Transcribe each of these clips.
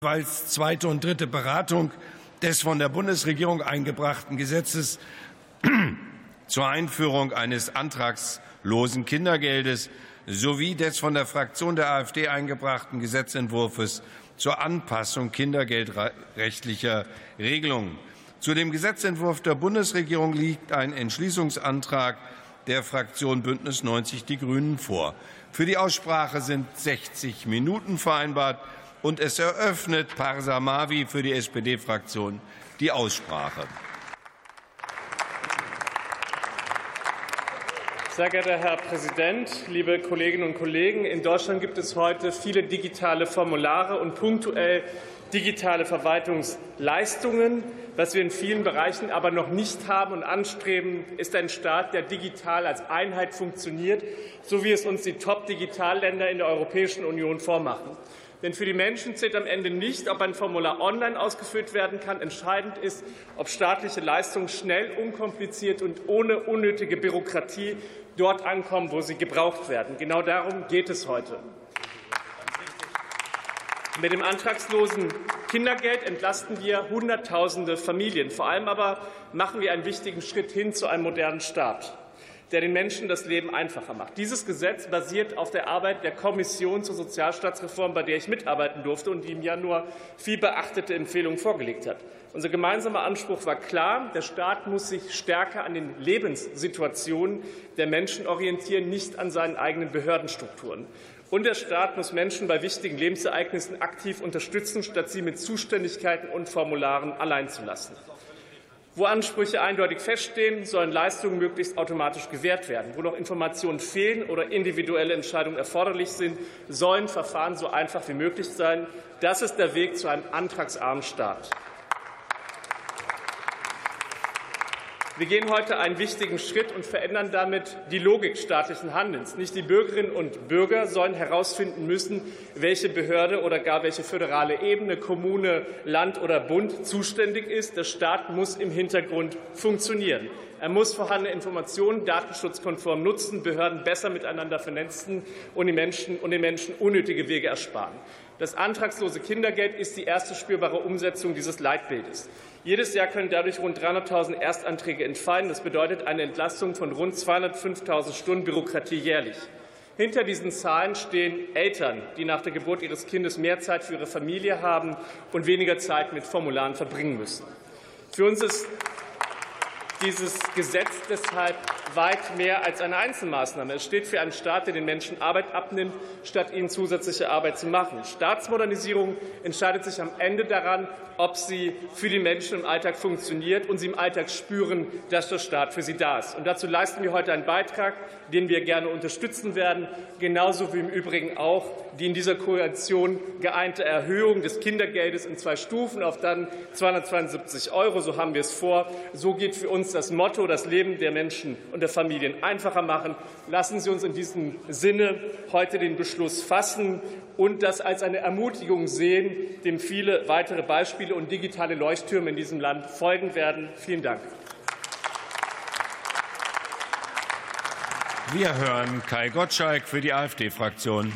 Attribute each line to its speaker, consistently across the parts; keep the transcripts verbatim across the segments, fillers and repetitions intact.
Speaker 1: Jeweils zweite und dritte Beratung des von der Bundesregierung eingebrachten Gesetzes zur Einführung eines antragslosen Kindergeldes sowie des von der Fraktion der AfD eingebrachten Gesetzentwurfs zur Anpassung kindergeldrechtlicher Regelungen. Zu dem Gesetzentwurf der Bundesregierung liegt ein Entschließungsantrag der Fraktion Bündnis neunzig Die Grünen vor. Für die Aussprache sind sechzig Minuten vereinbart. Und es eröffnet Parsa Mavi für die S P D-Fraktion die Aussprache.
Speaker 2: Sehr geehrter Herr Präsident, liebe Kolleginnen und Kollegen! In Deutschland gibt es heute viele digitale Formulare und punktuell digitale Verwaltungsleistungen. Was wir in vielen Bereichen aber noch nicht haben und anstreben, ist ein Staat, der digital als Einheit funktioniert, so wie es uns die Top-Digitalländer in der Europäischen Union vormachen. Denn für die Menschen zählt am Ende nicht, ob ein Formular online ausgefüllt werden kann. Entscheidend ist, ob staatliche Leistungen schnell, unkompliziert und ohne unnötige Bürokratie dort ankommen, wo sie gebraucht werden. Genau darum geht es heute. Mit dem antragslosen Kindergeld entlasten wir Hunderttausende Familien. Vor allem aber machen wir einen wichtigen Schritt hin zu einem modernen Staat, der den Menschen das Leben einfacher macht. Dieses Gesetz basiert auf der Arbeit der Kommission zur Sozialstaatsreform, bei der ich mitarbeiten durfte und die im Januar viel beachtete Empfehlungen vorgelegt hat. Unser gemeinsamer Anspruch war klar: Der Staat muss sich stärker an den Lebenssituationen der Menschen orientieren, nicht an seinen eigenen Behördenstrukturen. Und der Staat muss Menschen bei wichtigen Lebensereignissen aktiv unterstützen, statt sie mit Zuständigkeiten und Formularen allein zu lassen. Wo Ansprüche eindeutig feststehen, sollen Leistungen möglichst automatisch gewährt werden. Wo noch Informationen fehlen oder individuelle Entscheidungen erforderlich sind, sollen Verfahren so einfach wie möglich sein. Das ist der Weg zu einem antragsarmen Staat. Wir gehen heute einen wichtigen Schritt und verändern damit die Logik staatlichen Handelns. Nicht die Bürgerinnen und Bürger sollen herausfinden müssen, welche Behörde oder gar welche föderale Ebene, Kommune, Land oder Bund zuständig ist. Der Staat muss im Hintergrund funktionieren. Er muss vorhandene Informationen datenschutzkonform nutzen, Behörden besser miteinander vernetzen und den Menschen, und den Menschen unnötige Wege ersparen. Das antragslose Kindergeld ist die erste spürbare Umsetzung dieses Leitbildes. Jedes Jahr können dadurch rund dreihunderttausend Erstanträge entfallen. Das bedeutet eine Entlastung von rund zweihundertfünftausend Stunden Bürokratie jährlich. Hinter diesen Zahlen stehen Eltern, die nach der Geburt ihres Kindes mehr Zeit für ihre Familie haben und weniger Zeit mit Formularen verbringen müssen. Für uns ist dieses Gesetz deshalb weit mehr als eine Einzelmaßnahme. Es steht für einen Staat, der den Menschen Arbeit abnimmt, statt ihnen zusätzliche Arbeit zu machen. Staatsmodernisierung entscheidet sich am Ende daran, ob sie für die Menschen im Alltag funktioniert und sie im Alltag spüren, dass der Staat für sie da ist. Und dazu leisten wir heute einen Beitrag, den wir gerne unterstützen werden, genauso wie im Übrigen auch die in dieser Koalition geeinte Erhöhung des Kindergeldes in zwei Stufen auf dann zweihundertzweiundsiebzig Euro. So haben wir es vor. So geht für uns das Motto: Das Leben der Menschen und der Familien einfacher machen. Lassen Sie uns in diesem Sinne heute den Beschluss fassen und das als eine Ermutigung sehen, dem viele weitere Beispiele und digitale Leuchttürme in diesem Land folgen werden. Vielen Dank.
Speaker 1: Wir hören Kai Gottschalk für die AfD-Fraktion.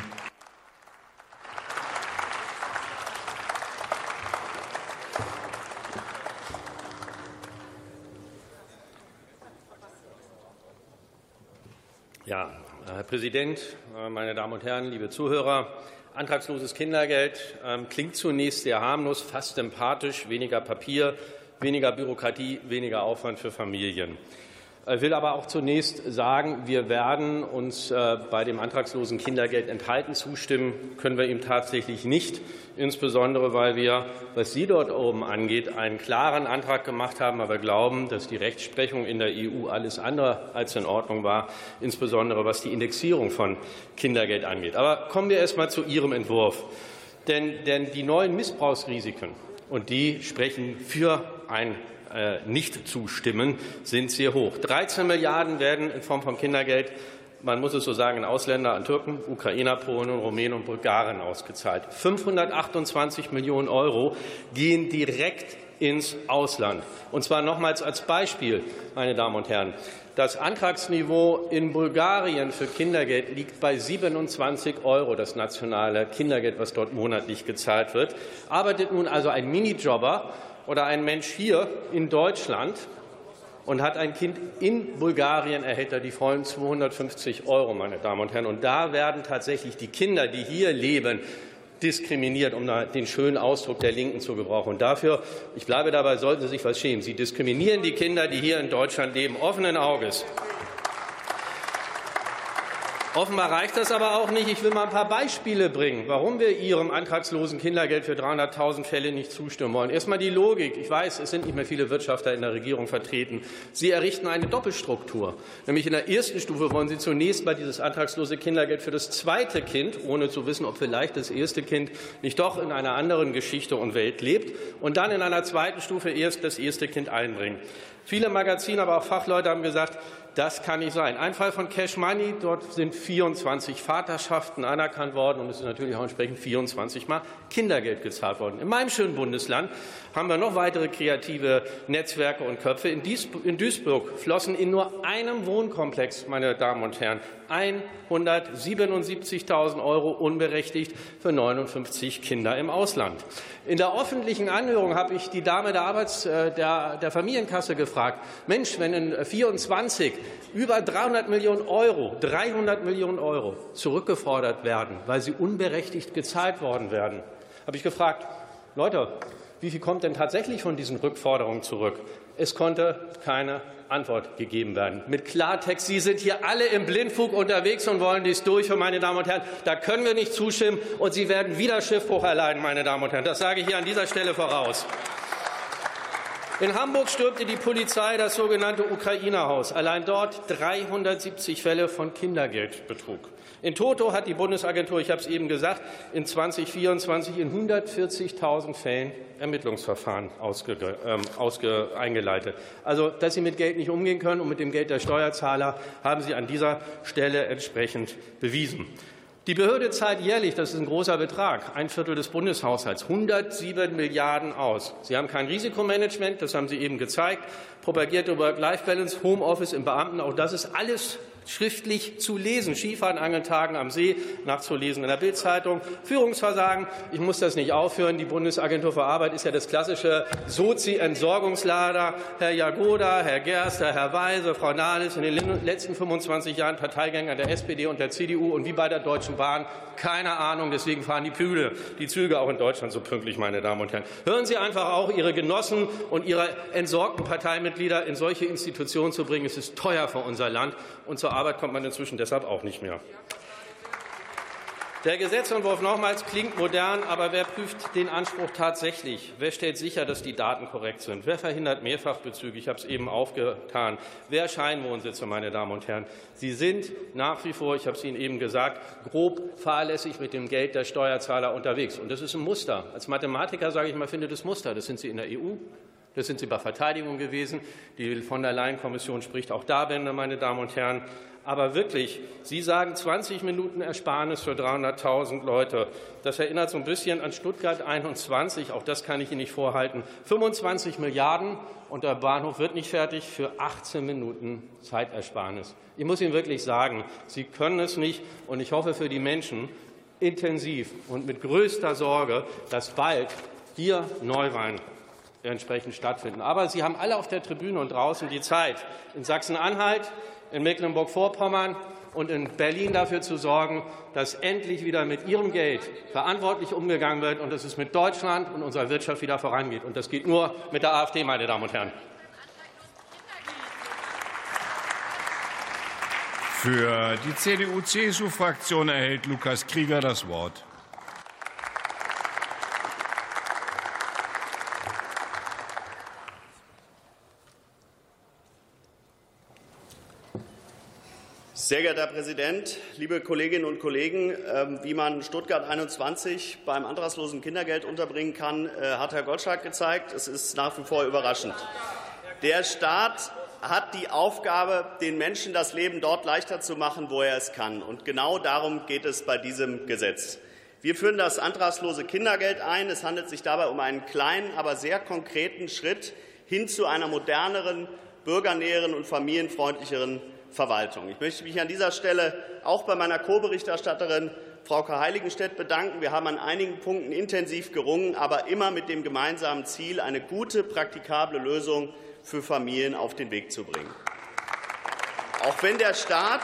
Speaker 3: Ja, Herr Präsident, meine Damen und Herren, liebe Zuhörer! Antragsloses Kindergeld äh, klingt zunächst sehr harmlos, fast sympathisch: weniger Papier, weniger Bürokratie, weniger Aufwand für Familien. Ich will aber auch zunächst sagen, wir werden uns äh, bei dem antragslosen Kindergeld enthalten. Zustimmen können wir ihm tatsächlich nicht, insbesondere weil wir, was Sie dort oben angeht, einen klaren Antrag gemacht haben, aber glauben, dass die Rechtsprechung in der E U alles andere als in Ordnung war, insbesondere was die Indexierung von Kindergeld angeht. Aber kommen wir erst mal zu Ihrem Entwurf. Denn, denn die neuen Missbrauchsrisiken, und die sprechen für ein nicht zustimmen, sind sehr hoch. dreizehn Milliarden werden in Form von Kindergeld, man muss es so sagen, an Ausländer, an Türken, Ukrainer, Polen, Rumänen und Bulgaren ausgezahlt. fünfhundertachtundzwanzig Millionen Euro gehen direkt ins Ausland. Und zwar nochmals als Beispiel, meine Damen und Herren. Das Antragsniveau in Bulgarien für Kindergeld liegt bei siebenundzwanzig Euro, das nationale Kindergeld, was dort monatlich gezahlt wird. Arbeitet nun also ein Minijobber oder ein Mensch hier in Deutschland und hat ein Kind in Bulgarien, erhält er die vollen zweihundertfünfzig Euro, meine Damen und Herren. Und da werden tatsächlich die Kinder, die hier leben, diskriminiert, um den schönen Ausdruck der Linken zu gebrauchen. Und dafür, ich bleibe dabei, sollten Sie sich was schämen. Sie diskriminieren die Kinder, die hier in Deutschland leben, offenen Auges. Offenbar reicht das aber auch nicht. Ich will mal ein paar Beispiele bringen, warum wir Ihrem antragslosen Kindergeld für dreihunderttausend Fälle nicht zustimmen wollen. Erst einmal die Logik. Ich weiß, es sind nicht mehr viele Wirtschafter in der Regierung vertreten. Sie errichten eine Doppelstruktur. Nämlich in der ersten Stufe wollen Sie zunächst mal dieses antragslose Kindergeld für das zweite Kind, ohne zu wissen, ob vielleicht das erste Kind nicht doch in einer anderen Geschichte und Welt lebt, und dann in einer zweiten Stufe erst das erste Kind einbringen. Viele Magazine, aber auch Fachleute haben gesagt, das kann nicht sein. Ein Fall von Cash Money, dort sind vierundzwanzig Vaterschaften anerkannt worden und es ist natürlich auch entsprechend vierundzwanzig Mal Kindergeld gezahlt worden. In meinem schönen Bundesland haben wir noch weitere kreative Netzwerke und Köpfe. In Duisburg flossen in nur einem Wohnkomplex, meine Damen und Herren, hundertsiebenundsiebzigtausend Euro unberechtigt für neunundfünfzig Kinder im Ausland. In der öffentlichen Anhörung habe ich die Dame der, Arbeits-, der, der Familienkasse gefragt, Mensch, wenn in vierundzwanzig über dreihundert Millionen Euro, dreihundert Millionen Euro zurückgefordert werden, weil sie unberechtigt gezahlt worden werden, habe ich gefragt, Leute, wie viel kommt denn tatsächlich von diesen Rückforderungen zurück? Es konnte keine Antwort gegeben werden. Mit Klartext, Sie sind hier alle im Blindflug unterwegs und wollen dies durch. Und meine Damen und Herren, da können wir nicht zustimmen, und Sie werden wieder Schiffbruch erleiden, meine Damen und Herren. Das sage ich hier an dieser Stelle voraus. In Hamburg stürmte die Polizei das sogenannte Ukrainerhaus. Allein dort dreihundertsiebzig Fälle von Kindergeldbetrug. In Toto hat die Bundesagentur, ich habe es eben gesagt, in zweitausendvierundzwanzig in hundertvierzigtausend Fällen Ermittlungsverfahren ausge, ähm, ausge, eingeleitet. Also, dass Sie mit Geld nicht umgehen können und mit dem Geld der Steuerzahler, haben Sie an dieser Stelle entsprechend bewiesen. Die Behörde zahlt jährlich, das ist ein großer Betrag, ein Viertel des Bundeshaushalts, hundertsieben Milliarden aus. Sie haben kein Risikomanagement, das haben Sie eben gezeigt, propagierte Work-Life-Balance, Homeoffice im Beamten, auch das ist alles schriftlich zu lesen. Skifahren, Angeln, Tagen am See, nachzulesen in der Bild-Zeitung. Führungsversagen, ich muss das nicht aufführen. Die Bundesagentur für Arbeit ist ja das klassische Sozi-Entsorgungslader. Herr Jagoda, Herr Gerster, Herr Weise, Frau Nahles, in den letzten fünfundzwanzig Jahren Parteigänger der S P D und der C D U und wie bei der Deutschen Bahn. Keine Ahnung, deswegen fahren die Züge, die Züge auch in Deutschland so pünktlich, meine Damen und Herren. Hören Sie einfach auch Ihre Genossen und Ihre entsorgten Parteimitglieder in solche Institutionen zu bringen. Es ist teuer für unser Land, und zur Arbeit kommt man inzwischen deshalb auch nicht mehr. Der Gesetzentwurf nochmals klingt modern, aber wer prüft den Anspruch tatsächlich? Wer stellt sicher, dass die Daten korrekt sind? Wer verhindert Mehrfachbezüge? Ich habe es eben aufgetan. Wer Scheinwohnsitze, meine Damen und Herren? Sie sind nach wie vor, ich habe es Ihnen eben gesagt, grob fahrlässig mit dem Geld der Steuerzahler unterwegs. Und das ist ein Muster. Als Mathematiker sage ich mal, finde das Muster. Das sind Sie in der E U. Das sind Sie bei Verteidigung gewesen. Die von der Leyen-Kommission spricht auch da Bände, meine Damen und Herren. Aber wirklich, Sie sagen zwanzig Minuten Ersparnis für dreihunderttausend Leute. Das erinnert so ein bisschen an Stuttgart einundzwanzig. Auch das kann ich Ihnen nicht vorhalten. fünfundzwanzig Milliarden und der Bahnhof wird nicht fertig für achtzehn Minuten Zeitersparnis. Ich muss Ihnen wirklich sagen, Sie können es nicht. Und ich hoffe für die Menschen intensiv und mit größter Sorge, dass bald hier Neuwahlen entsprechend stattfinden. Aber Sie haben alle auf der Tribüne und draußen die Zeit, in Sachsen-Anhalt, in Mecklenburg-Vorpommern und in Berlin dafür zu sorgen, dass endlich wieder mit Ihrem Geld verantwortlich umgegangen wird und dass es mit Deutschland und unserer Wirtschaft wieder vorangeht. Und das geht nur mit der AfD, meine Damen und Herren.
Speaker 1: Für die C D U-C S U-Fraktion erhält Lukas Krieger das Wort.
Speaker 4: Sehr geehrter Herr Präsident, liebe Kolleginnen und Kollegen! Wie man Stuttgart einundzwanzig beim antragslosen Kindergeld unterbringen kann, hat Herr Gottschalk gezeigt. Es ist nach wie vor überraschend. Der Staat hat die Aufgabe, den Menschen das Leben dort leichter zu machen, wo er es kann. Und genau darum geht es bei diesem Gesetz. Wir führen das antragslose Kindergeld ein. Es handelt sich dabei um einen kleinen, aber sehr konkreten Schritt hin zu einer moderneren, bürgernäheren und familienfreundlicheren Verwaltung. Ich möchte mich an dieser Stelle auch bei meiner Co-Berichterstatterin Frauke Heiligenstedt bedanken. Wir haben an einigen Punkten intensiv gerungen, aber immer mit dem gemeinsamen Ziel, eine gute, praktikable Lösung für Familien auf den Weg zu bringen. Auch wenn der Staat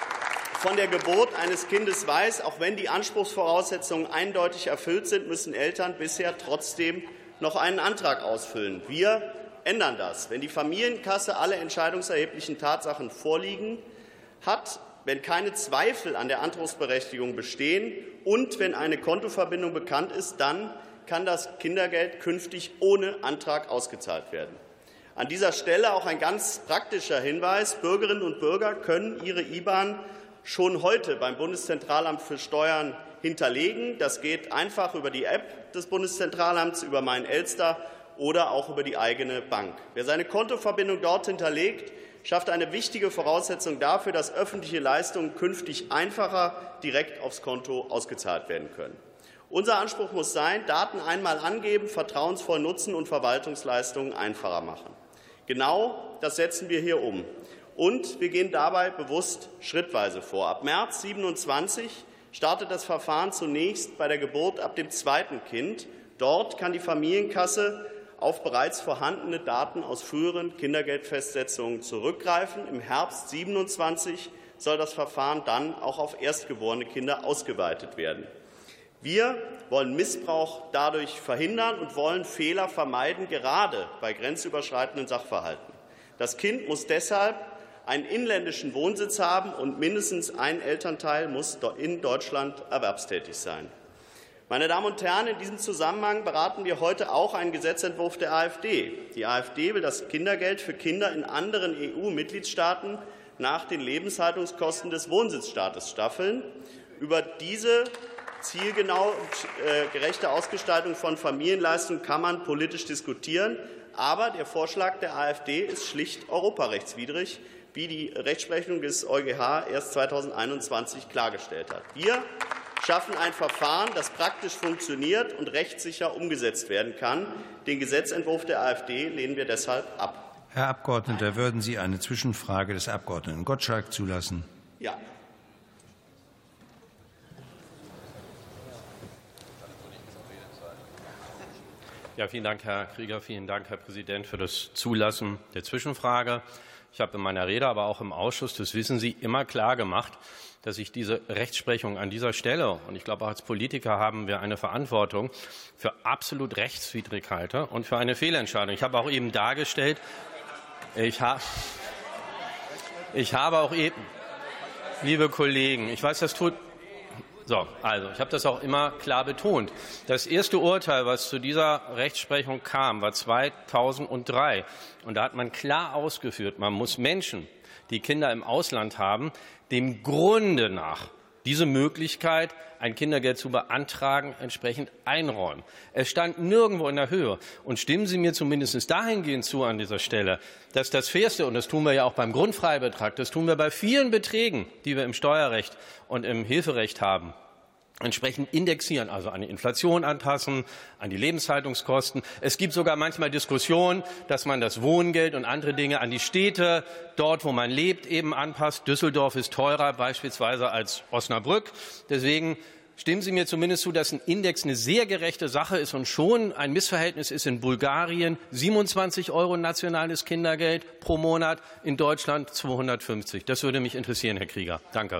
Speaker 4: von der Geburt eines Kindes weiß, auch wenn die Anspruchsvoraussetzungen eindeutig erfüllt sind, müssen Eltern bisher trotzdem noch einen Antrag ausfüllen. Wir ändern das. Wenn die Familienkasse alle entscheidungserheblichen Tatsachen vorliegen hat, wenn keine Zweifel an der Anspruchsberechtigung bestehen und wenn eine Kontoverbindung bekannt ist, dann kann das Kindergeld künftig ohne Antrag ausgezahlt werden. An dieser Stelle auch ein ganz praktischer Hinweis. Bürgerinnen und Bürger können ihre I B A N schon heute beim Bundeszentralamt für Steuern hinterlegen. Das geht einfach über die App des Bundeszentralamts, über Mein Elster oder auch über die eigene Bank. Wer seine Kontoverbindung dort hinterlegt, schafft eine wichtige Voraussetzung dafür, dass öffentliche Leistungen künftig einfacher direkt aufs Konto ausgezahlt werden können. Unser Anspruch muss sein, Daten einmal angeben, vertrauensvoll nutzen und Verwaltungsleistungen einfacher machen. Genau das setzen wir hier um. Und wir gehen dabei bewusst schrittweise vor. Ab März siebenundzwanzig startet das Verfahren zunächst bei der Geburt ab dem zweiten Kind. Dort kann die Familienkasse auf bereits vorhandene Daten aus früheren Kindergeldfestsetzungen zurückgreifen. Im Herbst siebenundzwanzig soll das Verfahren dann auch auf erstgeborene Kinder ausgeweitet werden. Wir wollen Missbrauch dadurch verhindern und wollen Fehler vermeiden, gerade bei grenzüberschreitenden Sachverhalten. Das Kind muss deshalb einen inländischen Wohnsitz haben und mindestens ein Elternteil muss in Deutschland erwerbstätig sein. Meine Damen und Herren, in diesem Zusammenhang beraten wir heute auch einen Gesetzentwurf der AfD. Die AfD will das Kindergeld für Kinder in anderen E U-Mitgliedstaaten nach den Lebenshaltungskosten des Wohnsitzstaates staffeln. Über diese zielgenau und äh, gerechte Ausgestaltung von Familienleistungen kann man politisch diskutieren. Aber der Vorschlag der AfD ist schlicht europarechtswidrig, wie die Rechtsprechung des EuGH erst zweitausendeinundzwanzig klargestellt hat. Wir schaffen ein Verfahren, das praktisch funktioniert und rechtssicher umgesetzt werden kann. Den Gesetzentwurf der AfD lehnen wir deshalb ab.
Speaker 1: Herr Abgeordneter, würden Sie eine Zwischenfrage des Abgeordneten Gottschalk zulassen?
Speaker 4: Ja.
Speaker 3: Ja, vielen Dank, Herr Krieger. Vielen Dank, Herr Präsident, für das Zulassen der Zwischenfrage. Ich habe in meiner Rede, aber auch im Ausschuss, das wissen Sie, immer klar gemacht, dass ich diese Rechtsprechung an dieser Stelle, und ich glaube auch als Politiker haben wir eine Verantwortung, für absolut rechtswidrig halte und für eine Fehlentscheidung. Ich habe auch eben dargestellt, ich, ha ich habe auch eben, liebe Kollegen, ich weiß, das tut So, also, ich habe das auch immer klar betont. Das erste Urteil, was zu dieser Rechtsprechung kam, war zweitausenddrei. Und da hat man klar ausgeführt, man muss Menschen, die Kinder im Ausland haben, dem Grunde nach diese Möglichkeit, ein Kindergeld zu beantragen, entsprechend einräumen. Es stand nirgendwo in der Höhe. Und stimmen Sie mir zumindest dahingehend zu an dieser Stelle, dass das Fairste, und das tun wir ja auch beim Grundfreibetrag, das tun wir bei vielen Beträgen, die wir im Steuerrecht und im Hilferecht haben, entsprechend indexieren, also an die Inflation anpassen, an die Lebenshaltungskosten. Es gibt sogar manchmal Diskussionen, dass man das Wohngeld und andere Dinge an die Städte, dort wo man lebt, eben anpasst. Düsseldorf ist teurer beispielsweise als Osnabrück. Deswegen stimmen Sie mir zumindest zu, dass ein Index eine sehr gerechte Sache ist und schon ein Missverhältnis ist in Bulgarien siebenundzwanzig Euro nationales Kindergeld pro Monat, in Deutschland zweihundertfünfzig. Das würde mich interessieren, Herr Krieger. Danke.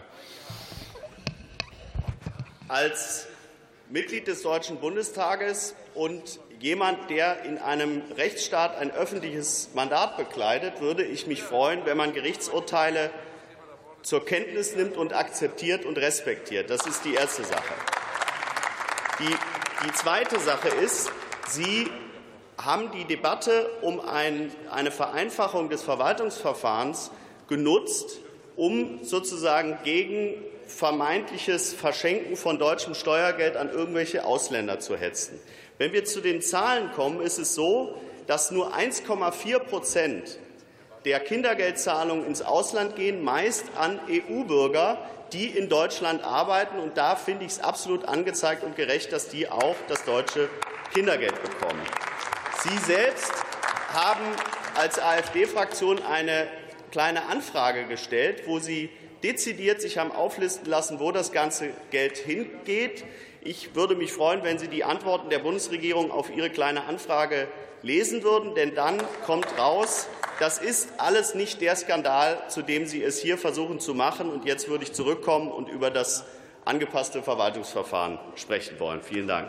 Speaker 4: Als Mitglied des Deutschen Bundestages und jemand, der in einem Rechtsstaat ein öffentliches Mandat bekleidet, würde ich mich freuen, wenn man Gerichtsurteile zur Kenntnis nimmt und akzeptiert und respektiert. Das ist die erste Sache. Die, die zweite Sache ist, Sie haben die Debatte um ein, eine Vereinfachung des Verwaltungsverfahrens genutzt, um sozusagen gegen vermeintliches Verschenken von deutschem Steuergeld an irgendwelche Ausländer zu hetzen. Wenn wir zu den Zahlen kommen, ist es so, dass nur eins Komma vier Prozent der Kindergeldzahlungen ins Ausland gehen, meist an E U-Bürger, die in Deutschland arbeiten. Und da finde ich es absolut angezeigt und gerecht, dass die auch das deutsche Kindergeld bekommen. Sie selbst haben als AfD-Fraktion eine kleine Anfrage gestellt, wo Sie dezidiert sich haben auflisten lassen, wo das ganze Geld hingeht. Ich würde mich freuen, wenn Sie die Antworten der Bundesregierung auf Ihre Kleine Anfrage lesen würden, denn dann kommt raus, das ist alles nicht der Skandal, zu dem Sie es hier versuchen zu machen. Und jetzt würde ich zurückkommen und über das angepasste Verwaltungsverfahren sprechen wollen. Vielen Dank.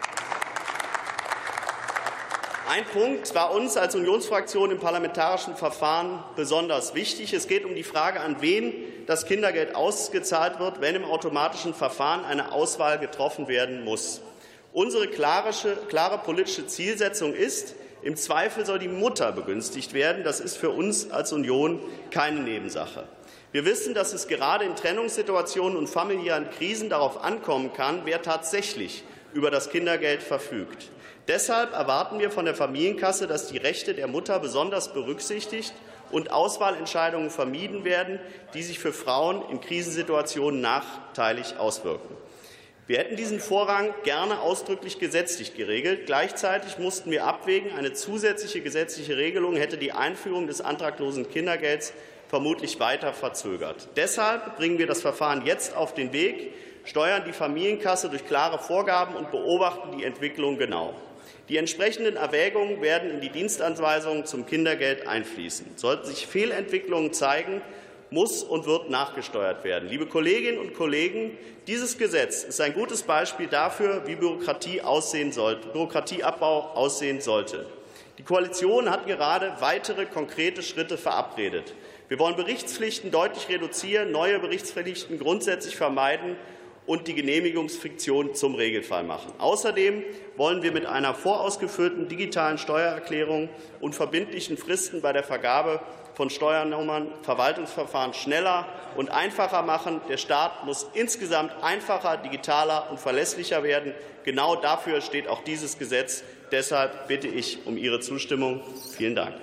Speaker 4: Ein Punkt war uns als Unionsfraktion im parlamentarischen Verfahren besonders wichtig. Es geht um die Frage, an wen das Kindergeld ausgezahlt wird, wenn im automatischen Verfahren eine Auswahl getroffen werden muss. Unsere klare, klare politische Zielsetzung ist, im Zweifel soll die Mutter begünstigt werden. Das ist für uns als Union keine Nebensache. Wir wissen, dass es gerade in Trennungssituationen und familiären Krisen darauf ankommen kann, wer tatsächlich über das Kindergeld verfügt. Deshalb erwarten wir von der Familienkasse, dass die Rechte der Mutter besonders berücksichtigt und Auswahlentscheidungen vermieden werden, die sich für Frauen in Krisensituationen nachteilig auswirken. Wir hätten diesen Vorrang gerne ausdrücklich gesetzlich geregelt. Gleichzeitig mussten wir abwägen, eine zusätzliche gesetzliche Regelung hätte die Einführung des antragslosen Kindergelds vermutlich weiter verzögert. Deshalb bringen wir das Verfahren jetzt auf den Weg, steuern die Familienkasse durch klare Vorgaben und beobachten die Entwicklung genau. Die entsprechenden Erwägungen werden in die Dienstanweisungen zum Kindergeld einfließen. Sollten sich Fehlentwicklungen zeigen, muss und wird nachgesteuert werden. Liebe Kolleginnen und Kollegen, dieses Gesetz ist ein gutes Beispiel dafür, wie Bürokratie aussehen sollte, Bürokratieabbau aussehen sollte. Die Koalition hat gerade weitere konkrete Schritte verabredet. Wir wollen Berichtspflichten deutlich reduzieren, neue Berichtspflichten grundsätzlich vermeiden und die Genehmigungsfiktion zum Regelfall machen. Außerdem wollen wir mit einer vorausgefüllten digitalen Steuererklärung und verbindlichen Fristen bei der Vergabe von Steuernummern Verwaltungsverfahren schneller und einfacher machen. Der Staat muss insgesamt einfacher, digitaler und verlässlicher werden. Genau dafür steht auch dieses Gesetz. Deshalb bitte ich um Ihre Zustimmung. Vielen Dank.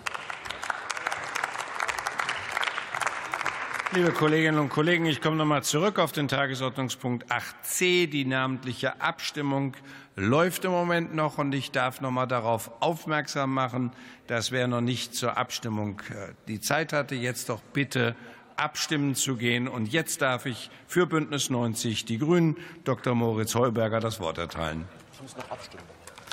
Speaker 1: Liebe Kolleginnen und Kollegen, ich komme noch einmal zurück auf den Tagesordnungspunkt acht c. Die namentliche Abstimmung läuft im Moment noch, und ich darf noch einmal darauf aufmerksam machen, dass wer noch nicht zur Abstimmung die Zeit hatte, jetzt doch bitte abstimmen zu gehen. Und jetzt darf ich für Bündnis neunzig Die Grünen Doktor Moritz Heuberger das Wort erteilen. Ich muss noch abstimmen.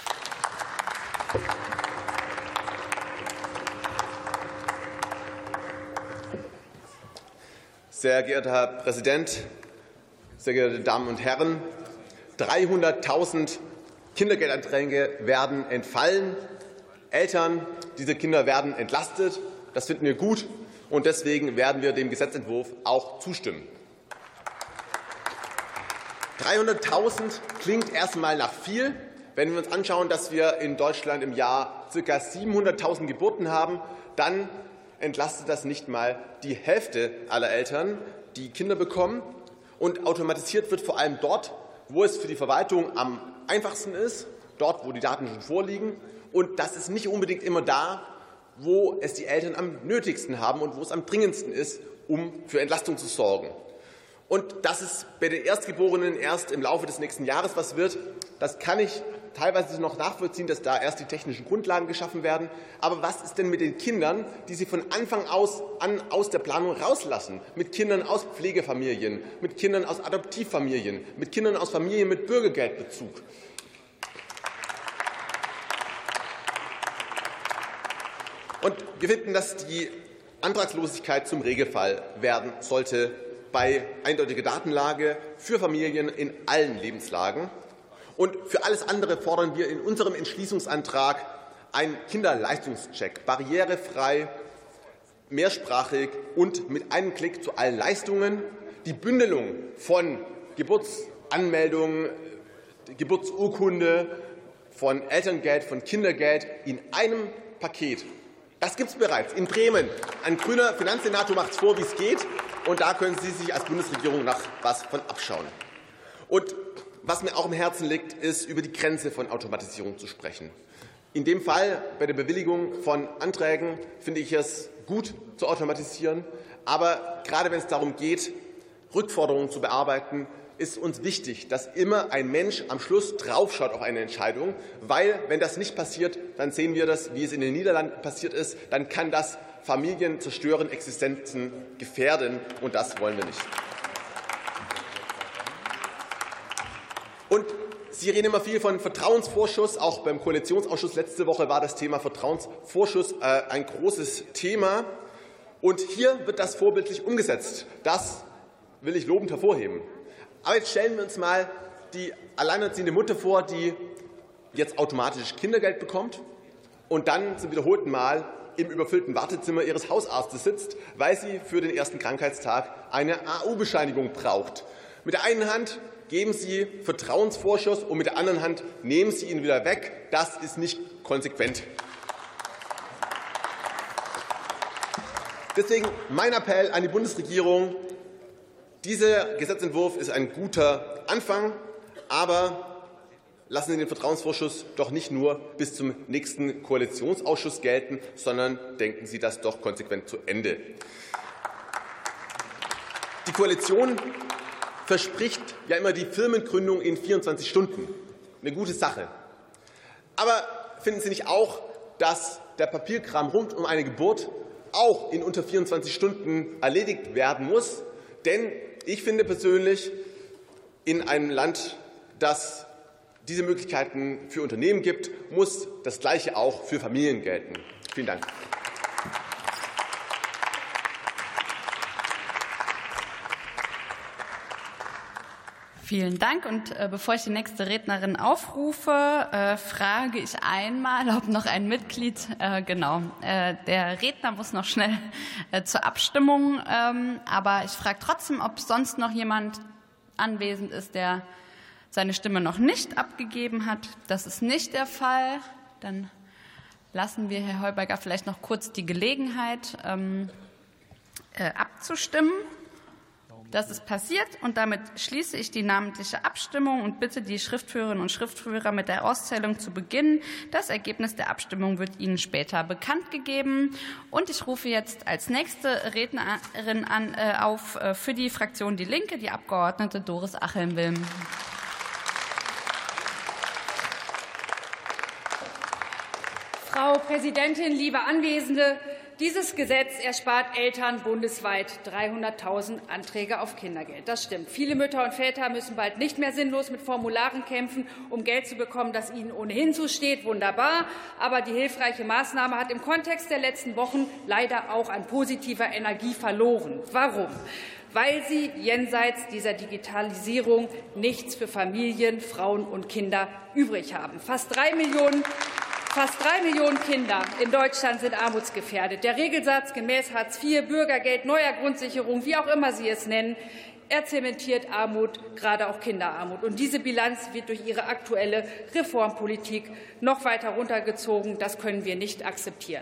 Speaker 5: Sehr geehrter Herr Präsident, sehr geehrte Damen und Herren! dreihunderttausend Kindergeldanträge werden entfallen. Eltern dieser Kinder werden entlastet. Das finden wir gut, und deswegen werden wir dem Gesetzentwurf auch zustimmen. dreihunderttausend klingt erst einmal nach viel. Wenn wir uns anschauen, dass wir in Deutschland im Jahr ca. siebenhunderttausend Geburten haben, dann entlastet das nicht einmal die Hälfte aller Eltern, die Kinder bekommen. Und automatisiert wird vor allem dort, wo es für die Verwaltung am einfachsten ist, dort, wo die Daten schon vorliegen. Und das ist nicht unbedingt immer da, wo es die Eltern am nötigsten haben und wo es am dringendsten ist, um für Entlastung zu sorgen. Und dass es bei den Erstgeborenen erst im Laufe des nächsten Jahres was wird, das kann ich teilweise noch nachvollziehen, dass da erst die technischen Grundlagen geschaffen werden. Aber was ist denn mit den Kindern, die Sie von Anfang aus an aus der Planung rauslassen? Mit Kindern aus Pflegefamilien, mit Kindern aus Adoptivfamilien, mit Kindern aus Familien mit Bürgergeldbezug? Und wir finden, dass die Antragslosigkeit zum Regelfall werden sollte bei eindeutiger Datenlage für Familien in allen Lebenslagen. Und für alles andere fordern wir in unserem Entschließungsantrag einen Kinderleistungscheck, barrierefrei, mehrsprachig und mit einem Klick zu allen Leistungen, die Bündelung von Geburtsanmeldung, Geburtsurkunde, von Elterngeld, von Kindergeld in einem Paket. Das gibt es bereits in Bremen. Ein grüner Finanzsenator macht es vor, wie es geht, und da können Sie sich als Bundesregierung noch was von abschauen. Und was mir auch im Herzen liegt, ist, über die Grenze von Automatisierung zu sprechen. In dem Fall bei der Bewilligung von Anträgen finde ich es gut zu automatisieren. Aber gerade wenn es darum geht, Rückforderungen zu bearbeiten, ist uns wichtig, dass immer ein Mensch am Schluss draufschaut auf eine Entscheidung, weil, wenn das nicht passiert, dann sehen wir das, wie es in den Niederlanden passiert ist, dann kann das Familien zerstören, Existenzen gefährden, und das wollen wir nicht. Und Sie reden immer viel von Vertrauensvorschuss. Auch beim Koalitionsausschuss letzte Woche war das Thema Vertrauensvorschuss äh, ein großes Thema. Und hier wird das vorbildlich umgesetzt. Das will ich lobend hervorheben. Aber jetzt stellen wir uns mal die alleinerziehende Mutter vor, die jetzt automatisch Kindergeld bekommt und dann zum wiederholten Mal im überfüllten Wartezimmer ihres Hausarztes sitzt, weil sie für den ersten Krankheitstag eine A U-Bescheinigung braucht. Mit der einen Hand geben Sie Vertrauensvorschuss und mit der anderen Hand nehmen Sie ihn wieder weg. Das ist nicht konsequent. Deswegen mein Appell an die Bundesregierung: Dieser Gesetzentwurf ist ein guter Anfang, aber lassen Sie den Vertrauensvorschuss doch nicht nur bis zum nächsten Koalitionsausschuss gelten, sondern denken Sie das doch konsequent zu Ende. Die Koalition verspricht ja immer die Firmengründung in vierundzwanzig Stunden. Eine gute Sache. Aber finden Sie nicht auch, dass der Papierkram rund um eine Geburt auch in unter vierundzwanzig Stunden erledigt werden muss? Denn ich finde persönlich, in einem Land, das diese Möglichkeiten für Unternehmen gibt, muss das Gleiche auch für Familien gelten. Vielen Dank.
Speaker 6: Vielen Dank. Und äh, bevor ich die nächste Rednerin aufrufe, äh, frage ich einmal, ob noch ein Mitglied, äh, genau, äh, der Redner muss noch schnell äh, zur Abstimmung, ähm, aber ich frage trotzdem, ob sonst noch jemand anwesend ist, der seine Stimme noch nicht abgegeben hat. Das ist nicht der Fall. Dann lassen wir Herr Heuberger vielleicht noch kurz die Gelegenheit, ähm, äh, abzustimmen. Das ist passiert, und damit schließe ich die namentliche Abstimmung und bitte die Schriftführerinnen und Schriftführer mit der Auszählung zu beginnen. Das Ergebnis der Abstimmung wird Ihnen später bekannt gegeben. Und ich rufe jetzt als nächste Rednerin an, äh, auf äh, für die Fraktion Die Linke die Abgeordnete Doris Achelm-Wilm.
Speaker 7: Frau Präsidentin, liebe Anwesende! Dieses Gesetz erspart Eltern bundesweit dreihunderttausend Anträge auf Kindergeld. Das stimmt. Viele Mütter und Väter müssen bald nicht mehr sinnlos mit Formularen kämpfen, um Geld zu bekommen, das ihnen ohnehin zusteht. Wunderbar. Aber die hilfreiche Maßnahme hat im Kontext der letzten Wochen leider auch an positiver Energie verloren. Warum? Weil sie jenseits dieser Digitalisierung nichts für Familien, Frauen und Kinder übrig haben. Fast drei Millionen Fast drei Millionen Kinder in Deutschland sind armutsgefährdet. Der Regelsatz gemäß Hartz vier, Bürgergeld, neuer Grundsicherung, wie auch immer Sie es nennen, er zementiert Armut, gerade auch Kinderarmut. Und diese Bilanz wird durch Ihre aktuelle Reformpolitik noch weiter runtergezogen. Das können wir nicht akzeptieren.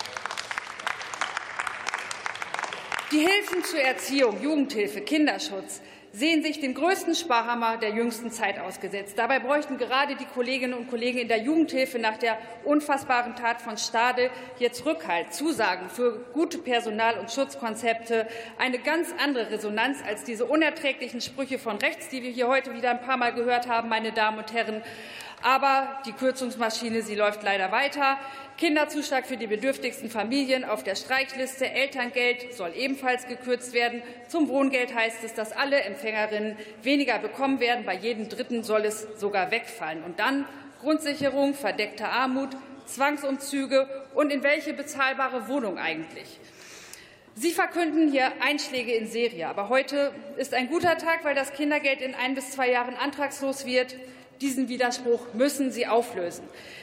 Speaker 7: Die Hilfen zur Erziehung, Jugendhilfe, Kinderschutz sehen sich dem größten Sparhammer der jüngsten Zeit ausgesetzt. Dabei bräuchten gerade die Kolleginnen und Kollegen in der Jugendhilfe nach der unfassbaren Tat von Stade jetzt Rückhalt, Zusagen für gute Personal- und Schutzkonzepte, eine ganz andere Resonanz als diese unerträglichen Sprüche von rechts, die wir hier heute wieder ein paar Mal gehört haben, meine Damen und Herren. Aber die Kürzungsmaschine, sie läuft leider weiter. Kinderzuschlag für die bedürftigsten Familien auf der Streichliste. Elterngeld soll ebenfalls gekürzt werden. Zum Wohngeld heißt es, dass alle Empfängerinnen weniger bekommen werden. Bei jedem Dritten soll es sogar wegfallen. Und dann Grundsicherung, verdeckte Armut, Zwangsumzüge und in welche bezahlbare Wohnung eigentlich? Sie verkünden hier Einschläge in Serie. Aber heute ist ein guter Tag, weil das Kindergeld in ein bis zwei Jahren antragslos wird. Diesen Widerspruch müssen Sie auflösen.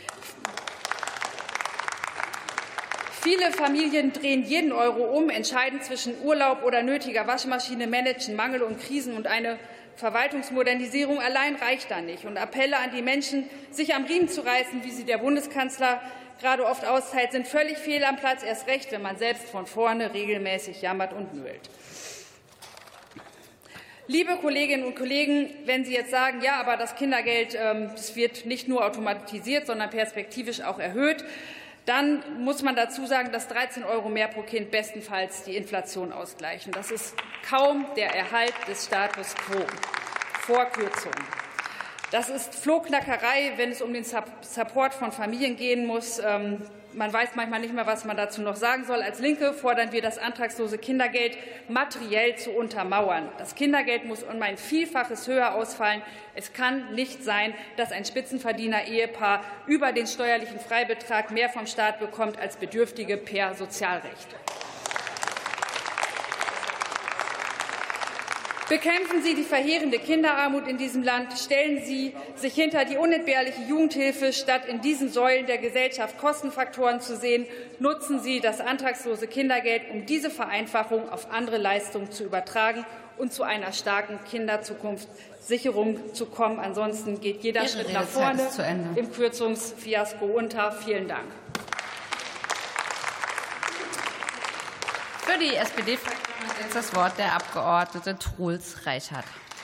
Speaker 7: Viele Familien drehen jeden Euro um, entscheiden zwischen Urlaub oder nötiger Waschmaschine, managen Mangel und Krisen, und eine Verwaltungsmodernisierung allein reicht da nicht. Und Appelle an die Menschen, sich am Riemen zu reißen, wie sie der Bundeskanzler gerade oft austeilt, sind völlig fehl am Platz, erst recht, wenn man selbst von vorne regelmäßig jammert und nölt. Liebe Kolleginnen und Kollegen, wenn Sie jetzt sagen, ja, aber das Kindergeld das wird nicht nur automatisiert, sondern perspektivisch auch erhöht, dann muss man dazu sagen, dass dreizehn Euro mehr pro Kind bestenfalls die Inflation ausgleichen. Das ist kaum der Erhalt des Status quo vor Kürzungen. Das ist Flohknackerei, wenn es um den Support von Familien gehen muss. Man weiß manchmal nicht mehr, was man dazu noch sagen soll. Als Linke fordern wir, das antragslose Kindergeld materiell zu untermauern. Das Kindergeld muss um ein Vielfaches höher ausfallen. Es kann nicht sein, dass ein Spitzenverdiener-Ehepaar über den steuerlichen Freibetrag mehr vom Staat bekommt als Bedürftige per Sozialrecht. Bekämpfen Sie die verheerende Kinderarmut in diesem Land. Stellen Sie sich hinter die unentbehrliche Jugendhilfe, statt in diesen Säulen der Gesellschaft Kostenfaktoren zu sehen. Nutzen Sie das antragslose Kindergeld, um diese Vereinfachung auf andere Leistungen zu übertragen und zu einer starken Kinderzukunftssicherung zu kommen. Ansonsten geht jeder
Speaker 6: Ihre
Speaker 7: Schritt nach
Speaker 6: Redezeit
Speaker 7: vorne im Kürzungsfiasko unter. Vielen Dank.
Speaker 6: Für die S P D-Fraktion hat jetzt das Wort der Abgeordnete Truls-Reichert.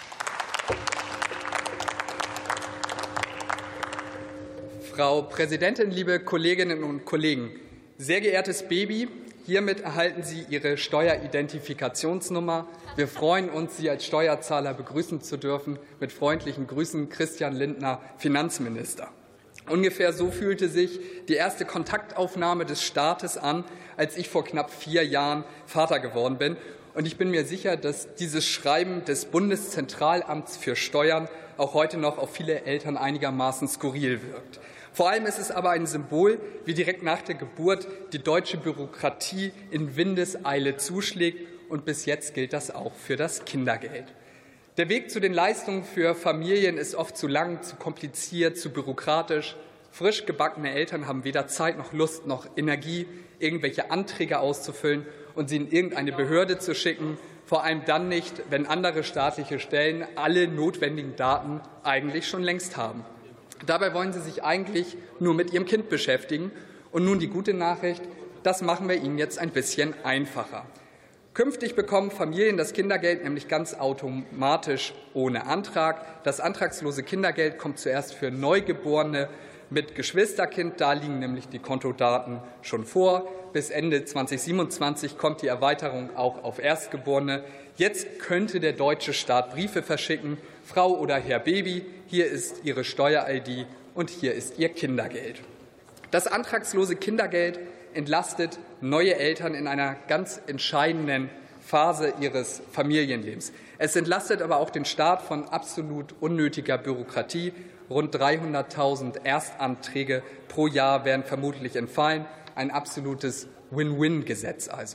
Speaker 8: Frau Präsidentin, liebe Kolleginnen und Kollegen! Sehr geehrtes Baby, hiermit erhalten Sie Ihre Steueridentifikationsnummer. Wir freuen uns, Sie als Steuerzahler begrüßen zu dürfen. Mit freundlichen Grüßen, Christian Lindner, Finanzminister. Ungefähr so fühlte sich die erste Kontaktaufnahme des Staates an, als ich vor knapp vier Jahren Vater geworden bin. Und ich bin mir sicher, dass dieses Schreiben des Bundeszentralamts für Steuern auch heute noch auf viele Eltern einigermaßen skurril wirkt. Vor allem ist es aber ein Symbol, wie direkt nach der Geburt die deutsche Bürokratie in Windeseile zuschlägt. Und bis jetzt gilt das auch für das Kindergeld. Der Weg zu den Leistungen für Familien ist oft zu lang, zu kompliziert, zu bürokratisch. Frisch gebackene Eltern haben weder Zeit noch Lust noch Energie, irgendwelche Anträge auszufüllen und sie in irgendeine Behörde zu schicken, vor allem dann nicht, wenn andere staatliche Stellen alle notwendigen Daten eigentlich schon längst haben. Dabei wollen sie sich eigentlich nur mit ihrem Kind beschäftigen. Und nun die gute Nachricht, das machen wir ihnen jetzt ein bisschen einfacher. Künftig bekommen Familien das Kindergeld nämlich ganz automatisch ohne Antrag. Das antragslose Kindergeld kommt zuerst für Neugeborene mit Geschwisterkind. Da liegen nämlich die Kontodaten schon vor. Bis Ende zweitausendsiebenundzwanzig kommt die Erweiterung auch auf Erstgeborene. Jetzt könnte der deutsche Staat Briefe verschicken. Frau oder Herr Baby, hier ist Ihre Steuer-I D und hier ist Ihr Kindergeld. Das antragslose Kindergeld entlastet neue Eltern in einer ganz entscheidenden Phase ihres Familienlebens. Es entlastet aber auch den Staat von absolut unnötiger Bürokratie. Rund dreihunderttausend Erstanträge pro Jahr werden vermutlich entfallen. Ein absolutes Win-Win-Gesetz also.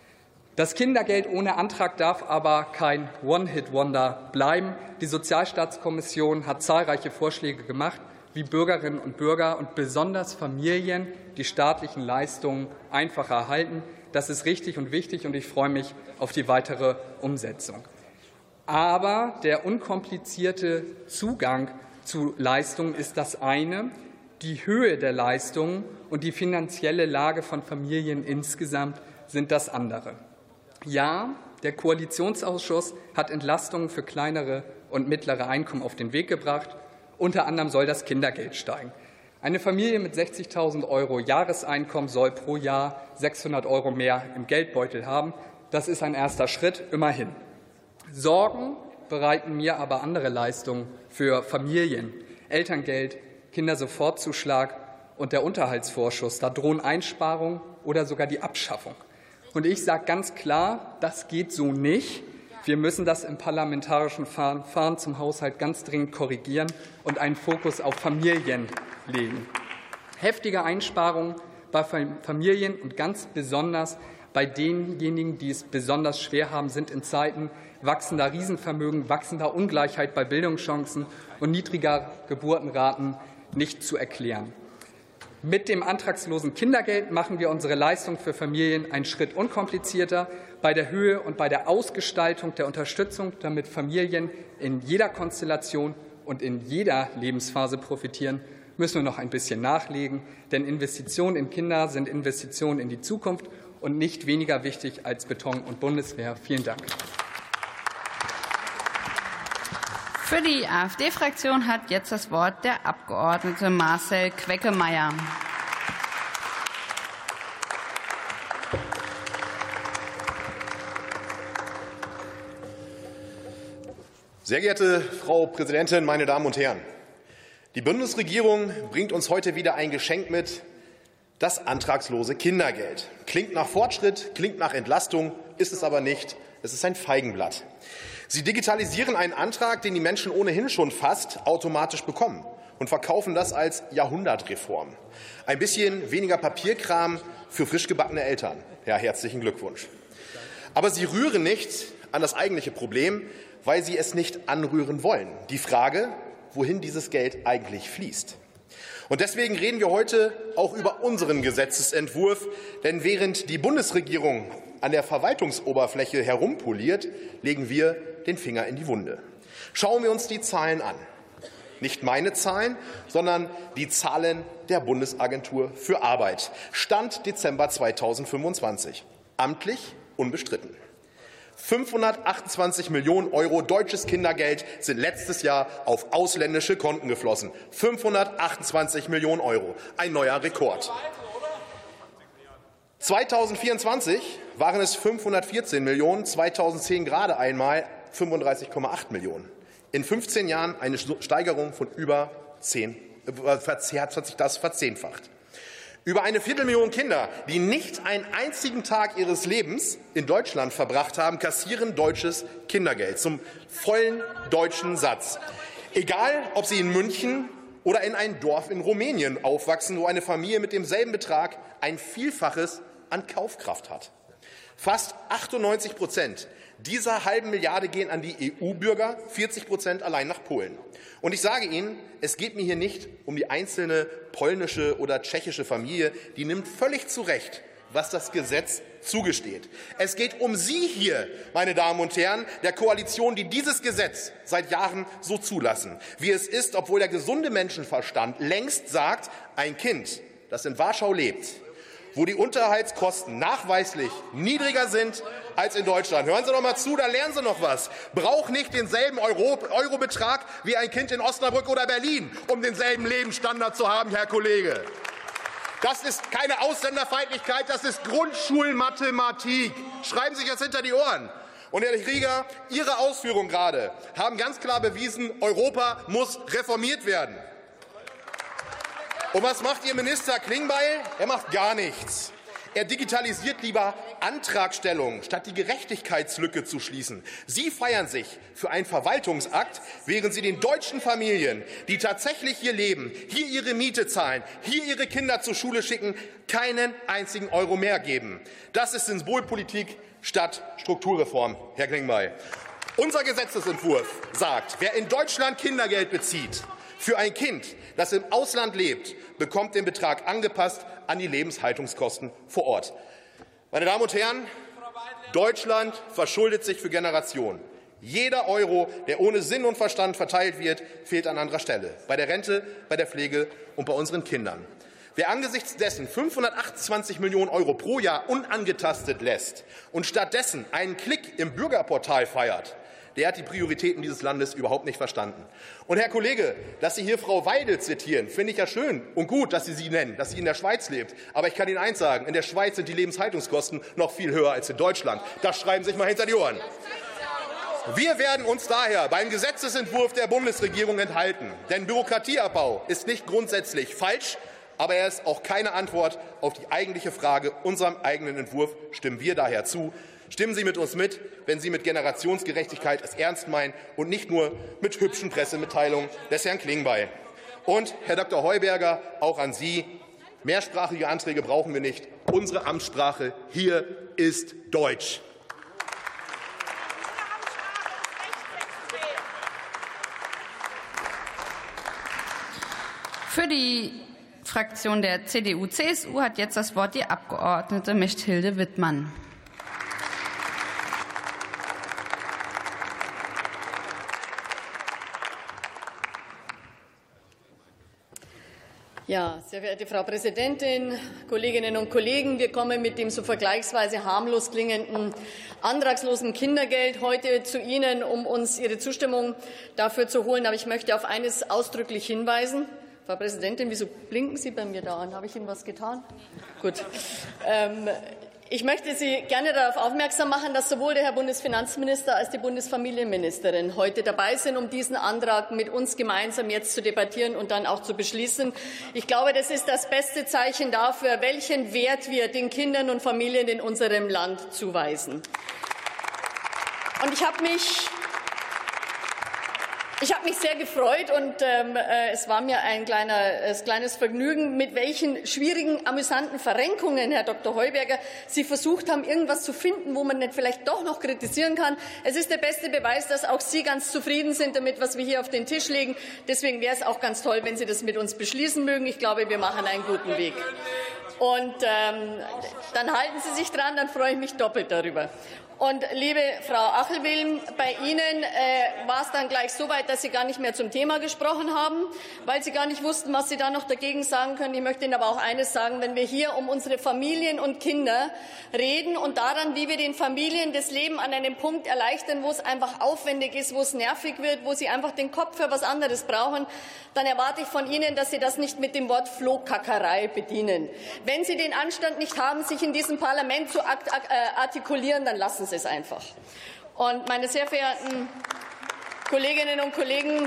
Speaker 8: Das Kindergeld ohne Antrag darf aber kein One-Hit-Wonder bleiben. Die Sozialstaatskommission hat zahlreiche Vorschläge gemacht, wie Bürgerinnen und Bürger und besonders Familien die staatlichen Leistungen einfacher erhalten. Das ist richtig und wichtig, und ich freue mich auf die weitere Umsetzung. Aber der unkomplizierte Zugang zu Leistungen ist das eine. Die Höhe der Leistungen und die finanzielle Lage von Familien insgesamt sind das andere. Ja, der Koalitionsausschuss hat Entlastungen für kleinere und mittlere Einkommen auf den Weg gebracht. Unter anderem soll das Kindergeld steigen. Eine Familie mit sechzigtausend Euro Jahreseinkommen soll pro Jahr sechshundert Euro mehr im Geldbeutel haben. Das ist ein erster Schritt, immerhin. Sorgen bereiten mir aber andere Leistungen für Familien. Elterngeld, Kindersofortzuschlag und der Unterhaltsvorschuss. Da drohen Einsparungen oder sogar die Abschaffung. Und ich sage ganz klar, das geht so nicht. Wir müssen das im parlamentarischen Verfahren zum Haushalt ganz dringend korrigieren und einen Fokus auf Familien legen. Heftige Einsparungen bei Familien und ganz besonders bei denjenigen, die es besonders schwer haben, sind in Zeiten wachsender Riesenvermögen, wachsender Ungleichheit bei Bildungschancen und niedriger Geburtenraten nicht zu erklären. Mit dem antragslosen Kindergeld machen wir unsere Leistung für Familien einen Schritt unkomplizierter bei der Höhe und bei der Ausgestaltung der Unterstützung, damit Familien in jeder Konstellation und in jeder Lebensphase profitieren, müssen wir noch ein bisschen nachlegen. Denn Investitionen in Kinder sind Investitionen in die Zukunft und nicht weniger wichtig als Beton und Bundeswehr. Vielen Dank.
Speaker 6: Für die AfD-Fraktion hat jetzt das Wort der Abgeordnete Marcel Queckemeyer.
Speaker 9: Sehr geehrte Frau Präsidentin, meine Damen und Herren! Die Bundesregierung bringt uns heute wieder ein Geschenk mit, das antragslose Kindergeld. Klingt nach Fortschritt, klingt nach Entlastung, ist es aber nicht. Es ist ein Feigenblatt. Sie digitalisieren einen Antrag, den die Menschen ohnehin schon fast automatisch bekommen, und verkaufen das als Jahrhundertreform. Ein bisschen weniger Papierkram für frisch gebackene Eltern. Ja, herzlichen Glückwunsch. Aber Sie rühren nicht an das eigentliche Problem, weil Sie es nicht anrühren wollen. Die Frage, wohin dieses Geld eigentlich fließt. Und deswegen reden wir heute auch über unseren Gesetzesentwurf, denn während die Bundesregierung an der Verwaltungsoberfläche herumpoliert, legen wir den Finger in die Wunde. Schauen wir uns die Zahlen an. Nicht meine Zahlen, sondern die Zahlen der Bundesagentur für Arbeit. Stand Dezember zweitausendfünfundzwanzig. Amtlich unbestritten. fünfhundertachtundzwanzig Millionen Euro deutsches Kindergeld sind letztes Jahr auf ausländische Konten geflossen. fünfhundertachtundzwanzig Millionen Euro. Ein neuer Rekord. zweitausendvierundzwanzig waren es fünfhundertvierzehn Millionen, zweitausendzehn gerade einmal fünfunddreißig Komma acht Millionen. In fünfzehn Jahren eine Steigerung von über zehn, äh, verzehrt, hat sich das verzehnfacht. Über eine Viertelmillion Kinder, die nicht einen einzigen Tag ihres Lebens in Deutschland verbracht haben, kassieren deutsches Kindergeld zum vollen deutschen Satz. Egal, ob sie in München oder in einem Dorf in Rumänien aufwachsen, wo eine Familie mit demselben Betrag ein Vielfaches an Kaufkraft hat. Fast achtundneunzig Prozent dieser halben Milliarde gehen an die E U-Bürger, vierzig Prozent allein nach Polen. Und ich sage Ihnen, es geht mir hier nicht um die einzelne polnische oder tschechische Familie, die nimmt völlig zu Recht, was das Gesetz zugesteht. Es geht um Sie hier, meine Damen und Herren, der Koalition, die dieses Gesetz seit Jahren so zulassen. Wie es ist, obwohl der gesunde Menschenverstand längst sagt, ein Kind, das in Warschau lebt, wo die Unterhaltskosten nachweislich niedriger sind als in Deutschland. Hören Sie doch mal zu, da lernen Sie noch was. Braucht nicht denselben Euro, Eurobetrag wie ein Kind in Osnabrück oder Berlin, um denselben Lebensstandard zu haben, Herr Kollege. Das ist keine Ausländerfeindlichkeit, das ist Grundschulmathematik. Schreiben Sie sich das hinter die Ohren. Und Herr Rieger, Ihre Ausführungen gerade haben ganz klar bewiesen, Europa muss reformiert werden. Und was macht Ihr Minister Klingbeil? Er macht gar nichts. Er digitalisiert lieber Antragstellungen, statt die Gerechtigkeitslücke zu schließen. Sie feiern sich für einen Verwaltungsakt, während Sie den deutschen Familien, die tatsächlich hier leben, hier ihre Miete zahlen, hier ihre Kinder zur Schule schicken, keinen einzigen Euro mehr geben. Das ist Symbolpolitik statt Strukturreform, Herr Klingbeil. Unser Gesetzesentwurf sagt, wer in Deutschland Kindergeld bezieht, für ein Kind, das im Ausland lebt, bekommt den Betrag angepasst an die Lebenshaltungskosten vor Ort. Meine Damen und Herren, Deutschland verschuldet sich für Generationen. Jeder Euro, der ohne Sinn und Verstand verteilt wird, fehlt an anderer Stelle. Bei der Rente, bei der Pflege und bei unseren Kindern. Wer angesichts dessen fünfhundertachtundzwanzig Millionen Euro pro Jahr unangetastet lässt und stattdessen einen Klick im Bürgerportal feiert, der hat die Prioritäten dieses Landes überhaupt nicht verstanden. Und Herr Kollege, dass Sie hier Frau Weidel zitieren, finde ich ja schön und gut, dass Sie sie nennen, dass sie in der Schweiz lebt. Aber ich kann Ihnen eins sagen, in der Schweiz sind die Lebenshaltungskosten noch viel höher als in Deutschland. Das schreiben Sie sich mal hinter die Ohren. Wir werden uns daher beim Gesetzesentwurf der Bundesregierung enthalten. Denn Bürokratieabbau ist nicht grundsätzlich falsch, aber er ist auch keine Antwort auf die eigentliche Frage. Unserem eigenen Entwurf stimmen wir daher zu. Stimmen Sie mit uns mit, wenn Sie mit Generationsgerechtigkeit es ernst meinen und nicht nur mit hübschen Pressemitteilungen des Herrn Klingbeil. Und, Herr Doktor Heuberger, auch an Sie, mehrsprachige Anträge brauchen wir nicht. Unsere Amtssprache hier ist Deutsch.
Speaker 6: Für die Fraktion der C D U C S U hat jetzt das Wort die Abgeordnete Mechthilde Wittmann.
Speaker 10: Ja, sehr verehrte Frau Präsidentin, Kolleginnen und Kollegen! Wir kommen mit dem so vergleichsweise harmlos klingenden antragslosen Kindergeld heute zu Ihnen, um uns Ihre Zustimmung dafür zu holen. Aber ich möchte auf eines ausdrücklich hinweisen. Frau Präsidentin, wieso blinken Sie bei mir da an? Habe ich Ihnen was getan? Gut. Ähm, Ich möchte Sie gerne darauf aufmerksam machen, dass sowohl der Herr Bundesfinanzminister als die Bundesfamilienministerin heute dabei sind, um diesen Antrag mit uns gemeinsam jetzt zu debattieren und dann auch zu beschließen. Ich glaube, das ist das beste Zeichen dafür, welchen Wert wir den Kindern und Familien in unserem Land zuweisen. Und ich habe mich Ich habe mich sehr gefreut und ähm, äh, es war mir ein kleiner, äh, kleines Vergnügen, mit welchen schwierigen, amüsanten Verrenkungen, Herr Doktor Heuberger, Sie versucht haben, irgendwas zu finden, wo man nicht vielleicht doch noch kritisieren kann. Es ist der beste Beweis, dass auch Sie ganz zufrieden sind damit, was wir hier auf den Tisch legen. Deswegen wäre es auch ganz toll, wenn Sie das mit uns beschließen mögen. Ich glaube, wir machen einen guten Weg. Und ähm, dann halten Sie sich dran, dann freue ich mich doppelt darüber. Und liebe Frau Achelwilm, bei Ihnen äh, war es dann gleich so weit, dass Sie gar nicht mehr zum Thema gesprochen haben, weil Sie gar nicht wussten, was Sie da noch dagegen sagen können. Ich möchte Ihnen aber auch eines sagen, wenn wir hier um unsere Familien und Kinder reden und daran, wie wir den Familien das Leben an einem Punkt erleichtern, wo es einfach aufwendig ist, wo es nervig wird, wo sie einfach den Kopf für was anderes brauchen, dann erwarte ich von Ihnen, dass Sie das nicht mit dem Wort Flohkackerei bedienen. Wenn Sie den Anstand nicht haben, sich in diesem Parlament zu artikulieren, dann lassen Sie es einfach. Und meine sehr verehrten Kolleginnen und Kollegen,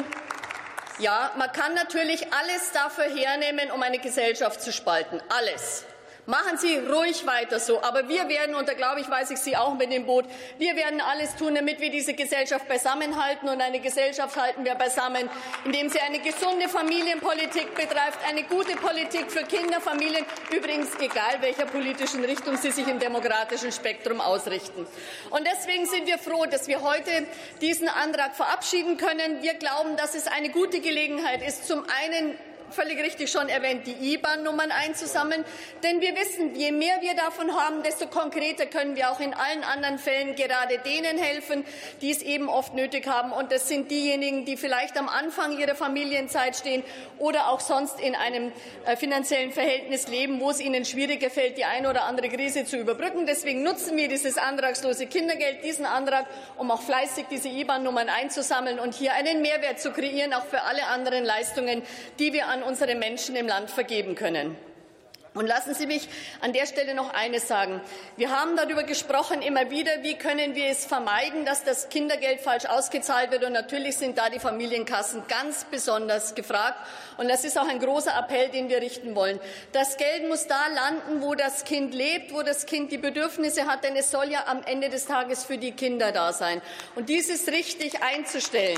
Speaker 10: ja, man kann natürlich alles dafür hernehmen, um eine Gesellschaft zu spalten. Alles. Machen Sie ruhig weiter so. Aber wir werden, und da glaube ich, weiß ich Sie auch mit dem Boot, wir werden alles tun, damit wir diese Gesellschaft beisammenhalten. Und eine Gesellschaft halten wir beisammen, indem sie eine gesunde Familienpolitik betreibt, eine gute Politik für Kinder, Familien, übrigens egal welcher politischen Richtung sie sich im demokratischen Spektrum ausrichten. Und deswegen sind wir froh, dass wir heute diesen Antrag verabschieden können. Wir glauben, dass es eine gute Gelegenheit ist, zum einen völlig richtig schon erwähnt, die I B A N-Nummern einzusammeln. Denn wir wissen, je mehr wir davon haben, desto konkreter können wir auch in allen anderen Fällen gerade denen helfen, die es eben oft nötig haben. Und das sind diejenigen, die vielleicht am Anfang ihrer Familienzeit stehen oder auch sonst in einem äh, finanziellen Verhältnis leben, wo es ihnen schwieriger fällt, die eine oder andere Krise zu überbrücken. Deswegen nutzen wir dieses antragslose Kindergeld, diesen Antrag, um auch fleißig diese I B A N-Nummern einzusammeln und hier einen Mehrwert zu kreieren, auch für alle anderen Leistungen, die wir an unsere Menschen im Land vergeben können. Und lassen Sie mich an der Stelle noch eines sagen. Wir haben darüber gesprochen immer wieder, wie können wir es vermeiden, dass das Kindergeld falsch ausgezahlt wird. Und natürlich sind da die Familienkassen ganz besonders gefragt. Und das ist auch ein großer Appell, den wir richten wollen. Das Geld muss da landen, wo das Kind lebt, wo das Kind die Bedürfnisse hat. Denn es soll ja am Ende des Tages für die Kinder da sein. Und dieses richtig einzustellen,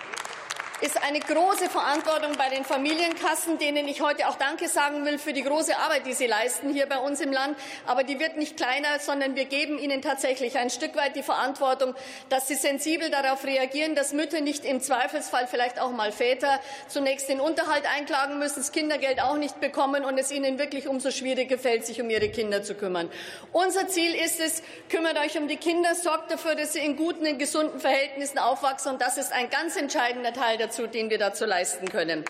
Speaker 10: ist eine große Verantwortung bei den Familienkassen, denen ich heute auch Danke sagen will für die große Arbeit, die sie leisten hier bei uns im Land. Aber die wird nicht kleiner, sondern wir geben ihnen tatsächlich ein Stück weit die Verantwortung, dass sie sensibel darauf reagieren, dass Mütter nicht im Zweifelsfall, vielleicht auch mal Väter, zunächst den Unterhalt einklagen müssen, das Kindergeld auch nicht bekommen und es ihnen wirklich umso schwieriger fällt, sich um ihre Kinder zu kümmern. Unser Ziel ist es, kümmert euch um die Kinder, sorgt dafür, dass sie in guten, in gesunden Verhältnissen aufwachsen. Und das ist ein ganz entscheidender Teil dazu, den wir dazu leisten können.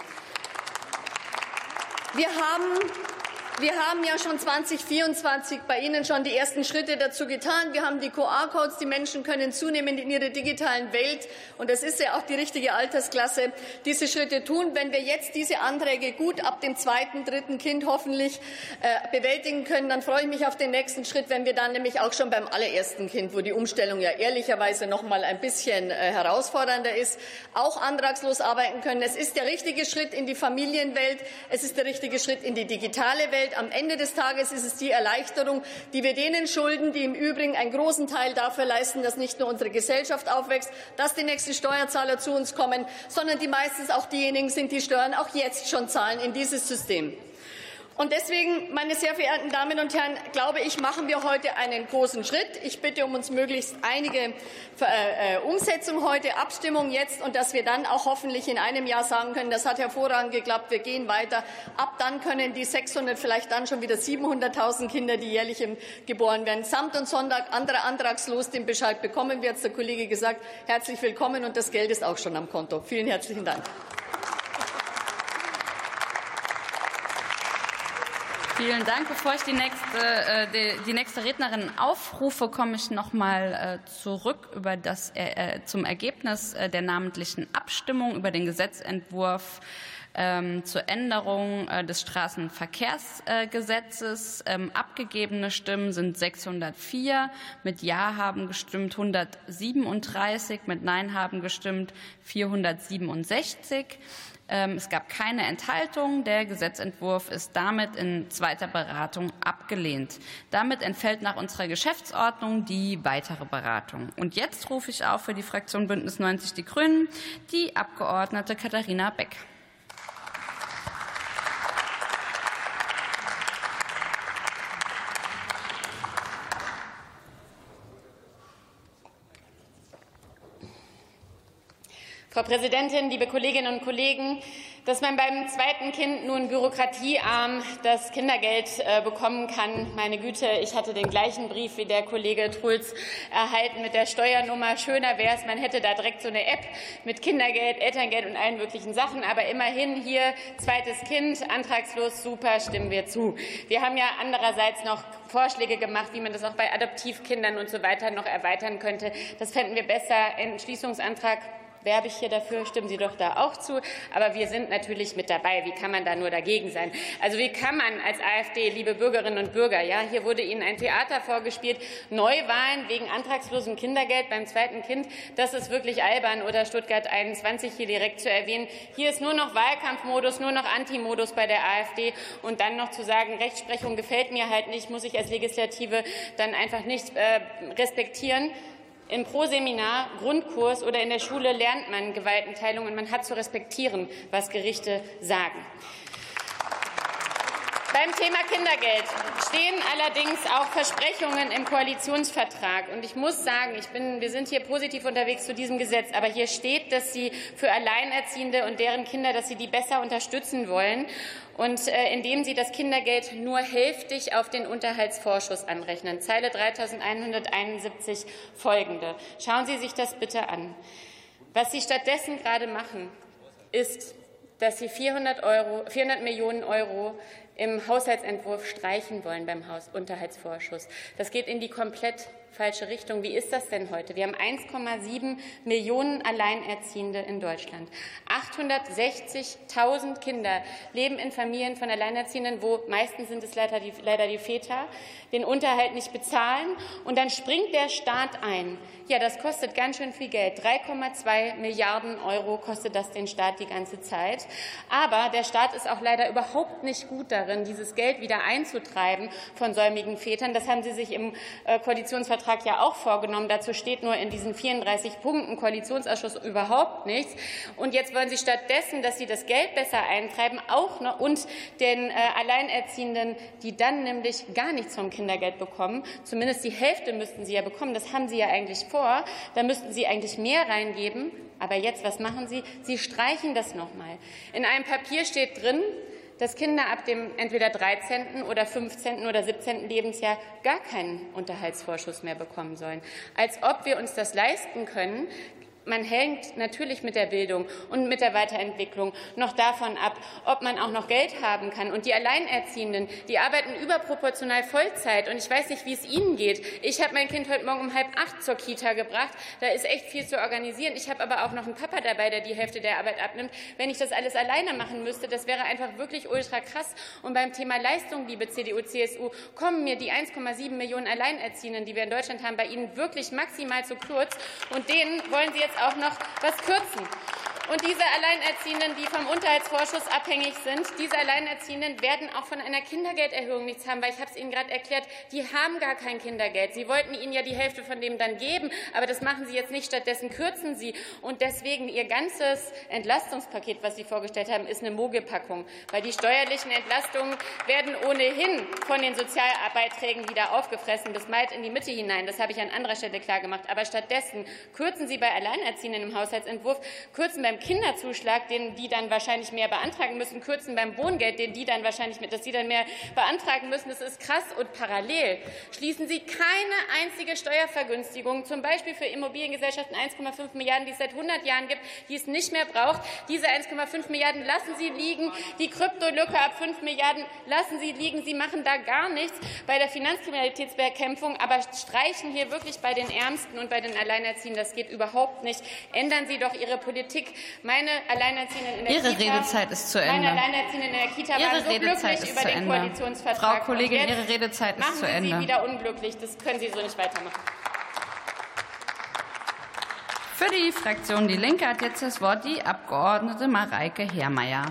Speaker 10: Wir haben Wir haben ja schon zweitausendvierundzwanzig bei Ihnen schon die ersten Schritte dazu getan. Wir haben die Q R-Codes. Die Menschen können zunehmend in ihrer digitalen Welt, und das ist ja auch die richtige Altersklasse, diese Schritte tun. Wenn wir jetzt diese Anträge gut ab dem zweiten, dritten Kind hoffentlich äh, bewältigen können, dann freue ich mich auf den nächsten Schritt, wenn wir dann nämlich auch schon beim allerersten Kind, wo die Umstellung ja ehrlicherweise noch mal ein bisschen äh, herausfordernder ist, auch antragslos arbeiten können. Es ist der richtige Schritt in die Familienwelt. Es ist der richtige Schritt in die digitale Welt. Am Ende des Tages ist es die Erleichterung, die wir denen schulden, die im Übrigen einen großen Teil dafür leisten, dass nicht nur unsere Gesellschaft aufwächst, dass die nächsten Steuerzahler zu uns kommen, sondern die meistens auch diejenigen sind, die Steuern auch jetzt schon zahlen in dieses System. Und deswegen, meine sehr verehrten Damen und Herren, glaube ich, machen wir heute einen großen Schritt. Ich bitte um uns möglichst einige äh, Umsetzung heute, Abstimmung jetzt, und dass wir dann auch hoffentlich in einem Jahr sagen können, das hat hervorragend geklappt, wir gehen weiter. Ab dann können die sechshundert, vielleicht dann schon wieder siebenhunderttausend Kinder, die jährlich geboren werden, samt und Sonntag, anderer antragslos den Bescheid bekommen, wie hat es der Kollege gesagt. Herzlich willkommen, und das Geld ist auch schon am Konto. Vielen herzlichen Dank.
Speaker 6: Vielen Dank. Bevor ich die nächste, äh, die, die nächste Rednerin aufrufe, komme ich noch mal äh, zurück über das, äh, zum Ergebnis äh, der namentlichen Abstimmung über den Gesetzentwurf ähm, zur Änderung äh, des Straßenverkehrsgesetzes. Ähm, abgegebene Stimmen sind sechshundertvier. Mit Ja haben gestimmt hundertsiebenunddreißig, mit Nein haben gestimmt vierhundertsiebenundsechzig. Es gab keine Enthaltung. Der Gesetzentwurf ist damit in zweiter Beratung abgelehnt. Damit entfällt nach unserer Geschäftsordnung die weitere Beratung. Und jetzt rufe ich auf für die Fraktion Bündnis neunzig Die Grünen die Abgeordnete Katharina Beck.
Speaker 11: Frau Präsidentin, liebe Kolleginnen und Kollegen! Dass man beim zweiten Kind nun bürokratiearm das Kindergeld bekommen kann, meine Güte, ich hatte den gleichen Brief wie der Kollege Trulz erhalten mit der Steuernummer. Schöner wäre es, man hätte da direkt so eine App mit Kindergeld, Elterngeld und allen möglichen Sachen. Aber immerhin hier zweites Kind, antragslos, super, stimmen wir zu. Wir haben ja andererseits noch Vorschläge gemacht, wie man das auch bei Adoptivkindern und so weiter noch erweitern könnte. Das fänden wir besser. Entschließungsantrag werbe ich hier dafür, stimmen Sie doch da auch zu. Aber wir sind natürlich mit dabei. Wie kann man da nur dagegen sein? Also wie kann man als AfD, liebe Bürgerinnen und Bürger, ja, hier wurde Ihnen ein Theater vorgespielt, Neuwahlen wegen antragslosem Kindergeld beim zweiten Kind, das ist wirklich albern. Oder Stuttgart einundzwanzig hier direkt zu erwähnen. Hier ist nur noch Wahlkampfmodus, nur noch Antimodus bei der AfD. Und dann noch zu sagen, Rechtsprechung gefällt mir halt nicht, muss ich als Legislative dann einfach nicht äh, respektieren. Im Proseminar, Grundkurs oder in der Schule lernt man Gewaltenteilung, und man hat zu respektieren, was Gerichte sagen. Beim Thema Kindergeld stehen allerdings auch Versprechungen im Koalitionsvertrag. Und ich muss sagen, ich bin, wir sind hier positiv unterwegs zu diesem Gesetz. Aber hier steht, dass Sie für Alleinerziehende und deren Kinder, dass Sie die besser unterstützen wollen. Und äh, indem Sie das Kindergeld nur hälftig auf den Unterhaltsvorschuss anrechnen. Zeile dreitausendeinhunderteinundsiebzig folgende. Schauen Sie sich das bitte an. Was Sie stattdessen gerade machen, ist, dass Sie vierhundert, Euro, vierhundert Millionen Euro im Haushaltsentwurf streichen wollen beim Unterhaltsvorschuss. Das geht in die komplett falsche Richtung. Wie ist das denn heute? Wir haben eins Komma sieben Millionen Alleinerziehende in Deutschland. achthundertsechzigtausend Kinder leben in Familien von Alleinerziehenden, wo meistens sind es leider die, leider die Väter, den Unterhalt nicht bezahlen. Und dann springt der Staat ein. Ja, das kostet ganz schön viel Geld. drei Komma zwei Milliarden Euro kostet das den Staat die ganze Zeit. Aber der Staat ist auch leider überhaupt nicht gut darin, dieses Geld wieder einzutreiben von säumigen Vätern. Das haben Sie sich im äh, Koalitionsvertrag ja auch vorgenommen. Dazu steht nur in diesen vierunddreißig Punkten Koalitionsausschuss überhaupt nichts. Und jetzt wollen Sie stattdessen, dass Sie das Geld besser eintreiben, auch noch und den äh, Alleinerziehenden, die dann nämlich gar nichts vom Kindergeld bekommen, zumindest die Hälfte müssten sie ja bekommen. Das haben Sie ja eigentlich vor. Da müssten Sie eigentlich mehr reingeben. Aber jetzt, was machen Sie? Sie streichen das noch mal. In einem Papier steht drin, dass Kinder ab dem entweder dreizehnten oder fünfzehnten oder siebzehnten Lebensjahr gar keinen Unterhaltsvorschuss mehr bekommen sollen. Als ob wir uns das leisten können. Man hängt natürlich mit der Bildung und mit der Weiterentwicklung noch davon ab, ob man auch noch Geld haben kann. Und die Alleinerziehenden, die arbeiten überproportional Vollzeit. Und ich weiß nicht, wie es Ihnen geht. Ich habe mein Kind heute Morgen um halb acht zur Kita gebracht. Da ist echt viel zu organisieren. Ich habe aber auch noch einen Papa dabei, der die Hälfte der Arbeit abnimmt. Wenn ich das alles alleine machen müsste, das wäre einfach wirklich ultra krass. Und beim Thema Leistung, liebe C D U, C S U, kommen mir die eins Komma sieben Millionen Alleinerziehenden, die wir in Deutschland haben, bei Ihnen wirklich maximal zu kurz. Und denen wollen Sie jetzt auch noch was kürzen. Und diese Alleinerziehenden, die vom Unterhaltsvorschuss abhängig sind, diese Alleinerziehenden werden auch von einer Kindergelderhöhung nichts haben, weil ich habe es Ihnen gerade erklärt, die haben gar kein Kindergeld. Sie wollten Ihnen ja die Hälfte von dem dann geben, aber das machen Sie jetzt nicht, stattdessen kürzen Sie. Und deswegen Ihr ganzes Entlastungspaket, was Sie vorgestellt haben, ist eine Mogelpackung, weil die steuerlichen Entlastungen werden ohnehin von den Sozialbeiträgen wieder aufgefressen, bis weit in die Mitte hinein. Das habe ich an anderer Stelle klargemacht. Aber stattdessen kürzen Sie bei Alleinerziehenden im Haushaltsentwurf, kürzen beim beim Kinderzuschlag, den die dann wahrscheinlich mehr beantragen müssen, kürzen beim Wohngeld, den die dann wahrscheinlich mit, dass die dann mehr beantragen müssen. Das ist krass. Und parallel schließen Sie keine einzige Steuervergünstigung, zum Beispiel für Immobiliengesellschaften eins Komma fünf Milliarden, die es seit hundert Jahren gibt, die es nicht mehr braucht. Diese eins Komma fünf Milliarden lassen Sie liegen. Die Kryptolücke ab fünf Milliarden lassen Sie liegen. Sie machen da gar nichts bei der Finanzkriminalitätsbekämpfung, aber streichen hier wirklich bei den Ärmsten und bei den Alleinerziehenden. Das geht überhaupt nicht. Ändern Sie doch Ihre Politik. Meine Alleinerziehenden in der
Speaker 6: Ihre
Speaker 11: Kita,
Speaker 6: Redezeit ist zu Ende.
Speaker 11: Meine Alleinerziehenden in der Kita
Speaker 6: Ihre
Speaker 11: waren so
Speaker 6: Redezeit
Speaker 11: glücklich
Speaker 6: ist
Speaker 11: über
Speaker 6: zu
Speaker 11: den
Speaker 6: Ende.
Speaker 11: Koalitionsvertrag.
Speaker 6: Frau Kollegin,
Speaker 11: und jetzt
Speaker 6: Ihre Redezeit ist zu
Speaker 11: machen Sie
Speaker 6: Ende.
Speaker 11: sie wieder unglücklich. Das können Sie so nicht weitermachen.
Speaker 6: Für die Fraktion Die Linke hat jetzt das Wort die Abgeordnete Mareike Herrmeier.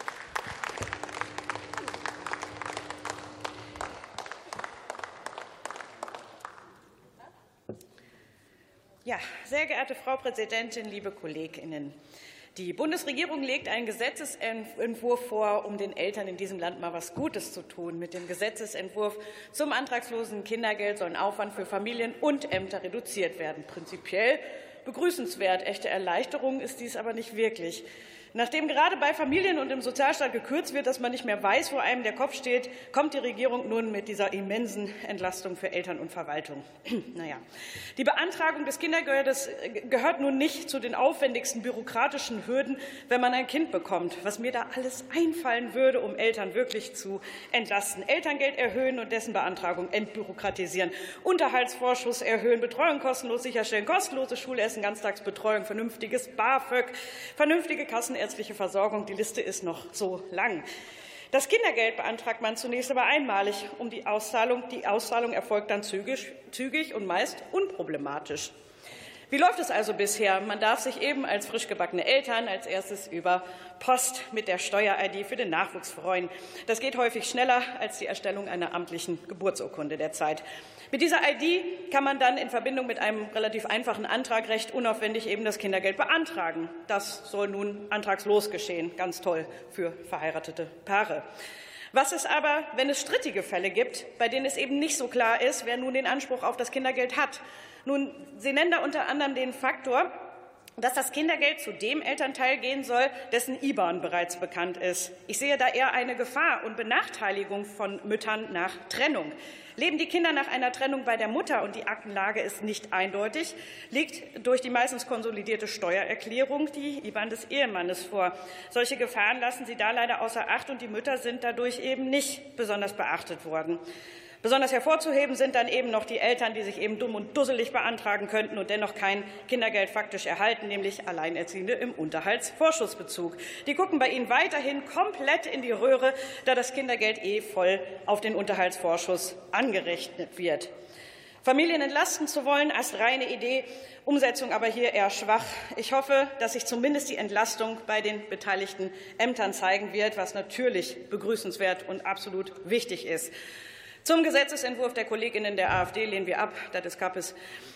Speaker 12: Ja, sehr geehrte Frau Präsidentin, liebe KollegInnen! Die Bundesregierung legt einen Gesetzesentwurf vor, um den Eltern in diesem Land mal was Gutes zu tun. Mit dem Gesetzesentwurf zum antragslosen Kindergeld sollen Aufwand für Familien und Ämter reduziert werden. Prinzipiell begrüßenswert. Echte Erleichterung ist dies aber nicht wirklich. Nachdem gerade bei Familien und im Sozialstaat gekürzt wird, dass man nicht mehr weiß, wo einem der Kopf steht, kommt die Regierung nun mit dieser immensen Entlastung für Eltern und Verwaltung. Naja. Die Beantragung des Kindergeldes gehört nun nicht zu den aufwendigsten bürokratischen Hürden, wenn man ein Kind bekommt. Was mir da alles einfallen würde, um Eltern wirklich zu entlasten. Elterngeld erhöhen und dessen Beantragung entbürokratisieren. Unterhaltsvorschuss erhöhen, Betreuung kostenlos sicherstellen, kostenloses Schulessen, Ganztagsbetreuung, vernünftiges BAföG, vernünftige Kassen ärztliche Versorgung. Die Liste ist noch so lang. Das Kindergeld beantragt man zunächst aber einmalig. Um die Auszahlung. Die Auszahlung erfolgt dann zügig, zügig und meist unproblematisch. Wie läuft es also bisher? Man darf sich eben als frisch gebackene Eltern als erstes über Post mit der Steuer-I D für den Nachwuchs freuen. Das geht häufig schneller als die Erstellung einer amtlichen Geburtsurkunde derzeit. Mit dieser I D kann man dann in Verbindung mit einem relativ einfachen Antrag recht unaufwendig eben das Kindergeld beantragen. Das soll nun antragslos geschehen. Ganz toll für verheiratete Paare. Was ist aber, wenn es strittige Fälle gibt, bei denen es eben nicht so klar ist, wer nun den Anspruch auf das Kindergeld hat? Nun, Sie nennen da unter anderem den Faktor, dass das Kindergeld zu dem Elternteil gehen soll, dessen I B A N bereits bekannt ist. Ich sehe da eher eine Gefahr und Benachteiligung von Müttern nach Trennung. Leben die Kinder nach einer Trennung bei der Mutter und die Aktenlage ist nicht eindeutig, liegt durch die meistens konsolidierte Steuererklärung die I B A N des Ehemannes vor. Solche Gefahren lassen Sie da leider außer Acht, und die Mütter sind dadurch eben nicht besonders beachtet worden. Besonders hervorzuheben sind dann eben noch die Eltern, die sich eben dumm und dusselig beantragen könnten und dennoch kein Kindergeld faktisch erhalten, nämlich Alleinerziehende im Unterhaltsvorschussbezug. Die gucken bei Ihnen weiterhin komplett in die Röhre, da das Kindergeld eh voll auf den Unterhaltsvorschuss angerechnet wird. Familien entlasten zu wollen, als reine Idee, Umsetzung aber hier eher schwach. Ich hoffe, dass sich zumindest die Entlastung bei den beteiligten Ämtern zeigen wird, was natürlich begrüßenswert und absolut wichtig ist. Zum Gesetzesentwurf der Kolleginnen der AfD lehnen wir ab, das ist Kappes.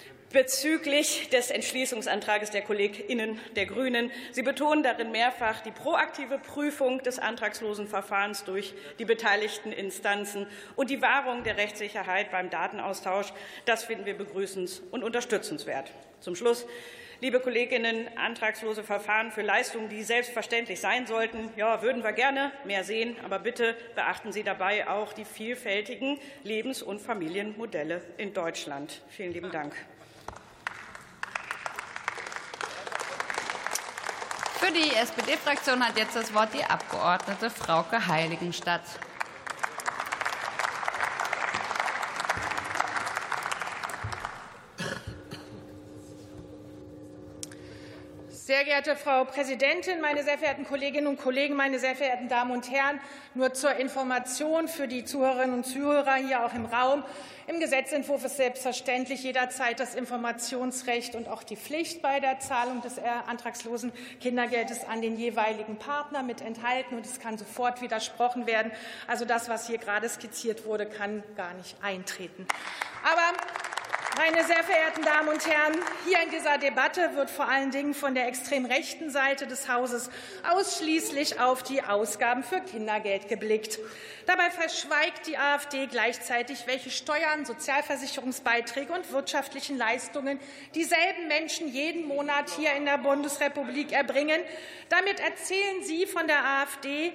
Speaker 12: Bezüglich des Entschließungsantrags der KollegInnen der Grünen. Sie betonen darin mehrfach die proaktive Prüfung des antragslosen Verfahrens durch die beteiligten Instanzen und die Wahrung der Rechtssicherheit beim Datenaustausch. Das finden wir begrüßens und unterstützenswert. Zum Schluss. Liebe Kolleginnen, antragslose Verfahren für Leistungen, die selbstverständlich sein sollten, ja, würden wir gerne mehr sehen. Aber bitte beachten Sie dabei auch die vielfältigen Lebens- und Familienmodelle in Deutschland. Vielen lieben Dank.
Speaker 6: Für die S P D-Fraktion hat jetzt das Wort die Abgeordnete Frauke Heiligenstadt.
Speaker 13: Sehr geehrte Frau Präsidentin, meine sehr verehrten Kolleginnen und Kollegen, meine sehr verehrten Damen und Herren! Nur zur Information für die Zuhörerinnen und Zuhörer hier auch im Raum. Im Gesetzentwurf ist selbstverständlich jederzeit das Informationsrecht und auch die Pflicht bei der Zahlung des antragslosen Kindergeldes an den jeweiligen Partner mit enthalten, und es kann sofort widersprochen werden. Also das, was hier gerade skizziert wurde, kann gar nicht eintreten. Aber Meine sehr verehrten Damen und Herren, hier in dieser Debatte wird vor allen Dingen von der extrem rechten Seite des Hauses ausschließlich auf die Ausgaben für Kindergeld geblickt. Dabei verschweigt die AfD gleichzeitig, welche Steuern, Sozialversicherungsbeiträge und wirtschaftlichen Leistungen dieselben Menschen jeden Monat hier in der Bundesrepublik erbringen. Damit erzählen Sie von der AfD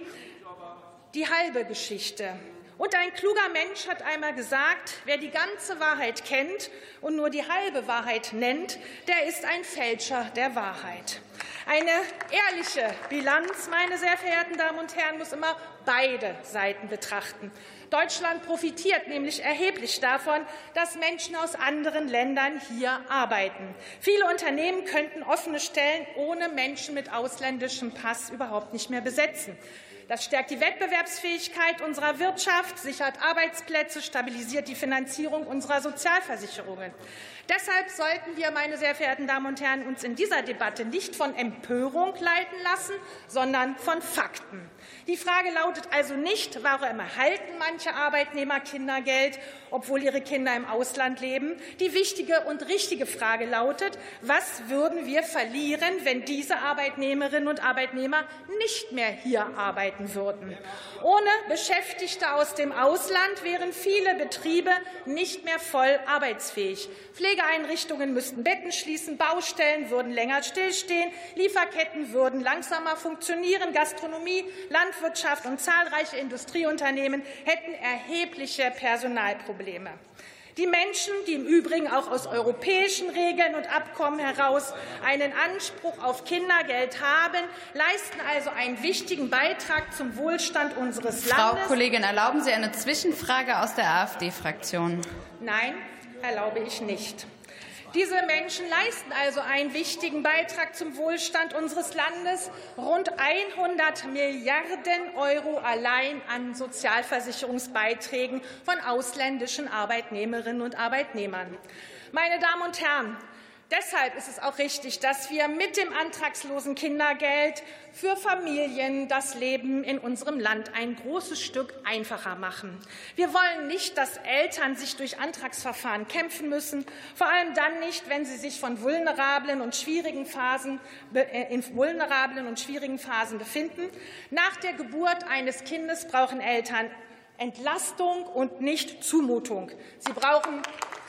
Speaker 13: die halbe Geschichte. Und ein kluger Mensch hat einmal gesagt, wer die ganze Wahrheit kennt und nur die halbe Wahrheit nennt, der ist ein Fälscher der Wahrheit. Eine ehrliche Bilanz, meine sehr verehrten Damen und Herren, muss immer beide Seiten betrachten. Deutschland profitiert nämlich erheblich davon, dass Menschen aus anderen Ländern hier arbeiten. Viele Unternehmen könnten offene Stellen ohne Menschen mit ausländischem Pass überhaupt nicht mehr besetzen. Das stärkt die Wettbewerbsfähigkeit unserer Wirtschaft, sichert Arbeitsplätze, stabilisiert die Finanzierung unserer Sozialversicherungen. Deshalb sollten wir, meine sehr verehrten Damen und Herren, uns in dieser Debatte nicht von Empörung leiten lassen, sondern von Fakten. Die Frage lautet also nicht, warum erhalten manche Arbeitnehmer Kindergeld, obwohl ihre Kinder im Ausland leben. Die wichtige und richtige Frage lautet, was würden wir verlieren, wenn diese Arbeitnehmerinnen und Arbeitnehmer nicht mehr hier arbeiten würden? Ohne Beschäftigte aus dem Ausland wären viele Betriebe nicht mehr voll arbeitsfähig. Pflegeeinrichtungen müssten Betten schließen, Baustellen würden länger stillstehen, Lieferketten würden langsamer funktionieren, Gastronomie, Landwirtschaft und zahlreiche Industrieunternehmen hätten erhebliche Personalprobleme. Die Menschen, die im Übrigen auch aus europäischen Regeln und Abkommen heraus einen Anspruch auf Kindergeld haben, leisten also einen wichtigen Beitrag zum Wohlstand unseres Landes.
Speaker 6: Frau Kollegin, erlauben Sie eine Zwischenfrage aus der AfD-Fraktion?
Speaker 13: Nein, erlaube ich nicht. Diese Menschen leisten also einen wichtigen Beitrag zum Wohlstand unseres Landes. Rund hundert Milliarden Euro allein an Sozialversicherungsbeiträgen von ausländischen Arbeitnehmerinnen und Arbeitnehmern. Meine Damen und Herren, deshalb ist es auch richtig, dass wir mit dem antragslosen Kindergeld für Familien das Leben in unserem Land ein großes Stück einfacher machen. Wir wollen nicht, dass Eltern sich durch Antragsverfahren kämpfen müssen, vor allem dann nicht, wenn sie sich von vulnerablen und schwierigen Phasen, in vulnerablen und schwierigen Phasen befinden. Nach der Geburt eines Kindes brauchen Eltern Entlastung und nicht Zumutung. Sie brauchen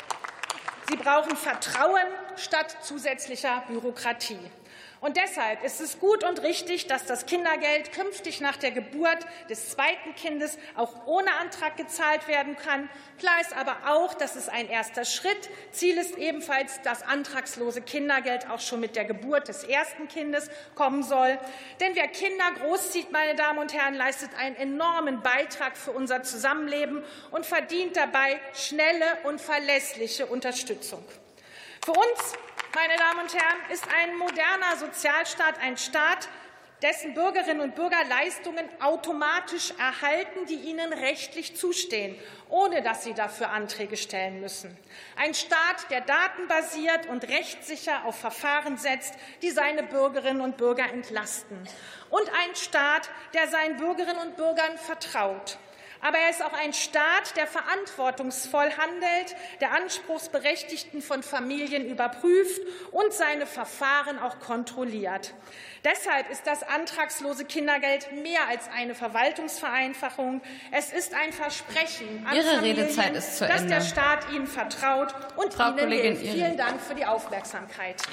Speaker 13: Sie brauchen Vertrauen statt zusätzlicher Bürokratie. Und deshalb ist es gut und richtig, dass das Kindergeld künftig nach der Geburt des zweiten Kindes auch ohne Antrag gezahlt werden kann. Klar ist aber auch, dass es ein erster Schritt. Ziel ist ebenfalls, dass antragslose Kindergeld auch schon mit der Geburt des ersten Kindes kommen soll. Denn wer Kinder großzieht, meine Damen und Herren, leistet einen enormen Beitrag für unser Zusammenleben und verdient dabei schnelle und verlässliche Unterstützung. Für uns, meine Damen und Herren, ist ein moderner Sozialstaat ein Staat, dessen Bürgerinnen und Bürger Leistungen automatisch erhalten, die ihnen rechtlich zustehen, ohne dass sie dafür Anträge stellen müssen. Ein Staat, der datenbasiert und rechtssicher auf Verfahren setzt, die seine Bürgerinnen und Bürger entlasten. Und ein Staat, der seinen Bürgerinnen und Bürgern vertraut. Aber er ist auch ein Staat, der verantwortungsvoll handelt, der Anspruchsberechtigten von Familien überprüft und seine Verfahren auch kontrolliert. Deshalb ist das antragslose Kindergeld mehr als eine Verwaltungsvereinfachung. Es ist ein Versprechen an
Speaker 6: Ihre
Speaker 13: Familien,
Speaker 6: Redezeit ist zu
Speaker 13: dass
Speaker 6: Ende.
Speaker 13: der Staat ihnen vertraut und
Speaker 6: Frau
Speaker 13: ihnen
Speaker 6: Kollegin,
Speaker 13: hilft. Vielen Dank für die Aufmerksamkeit.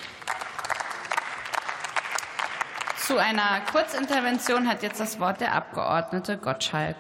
Speaker 6: Zu einer Kurzintervention hat jetzt das Wort der Abgeordnete Gottschalk.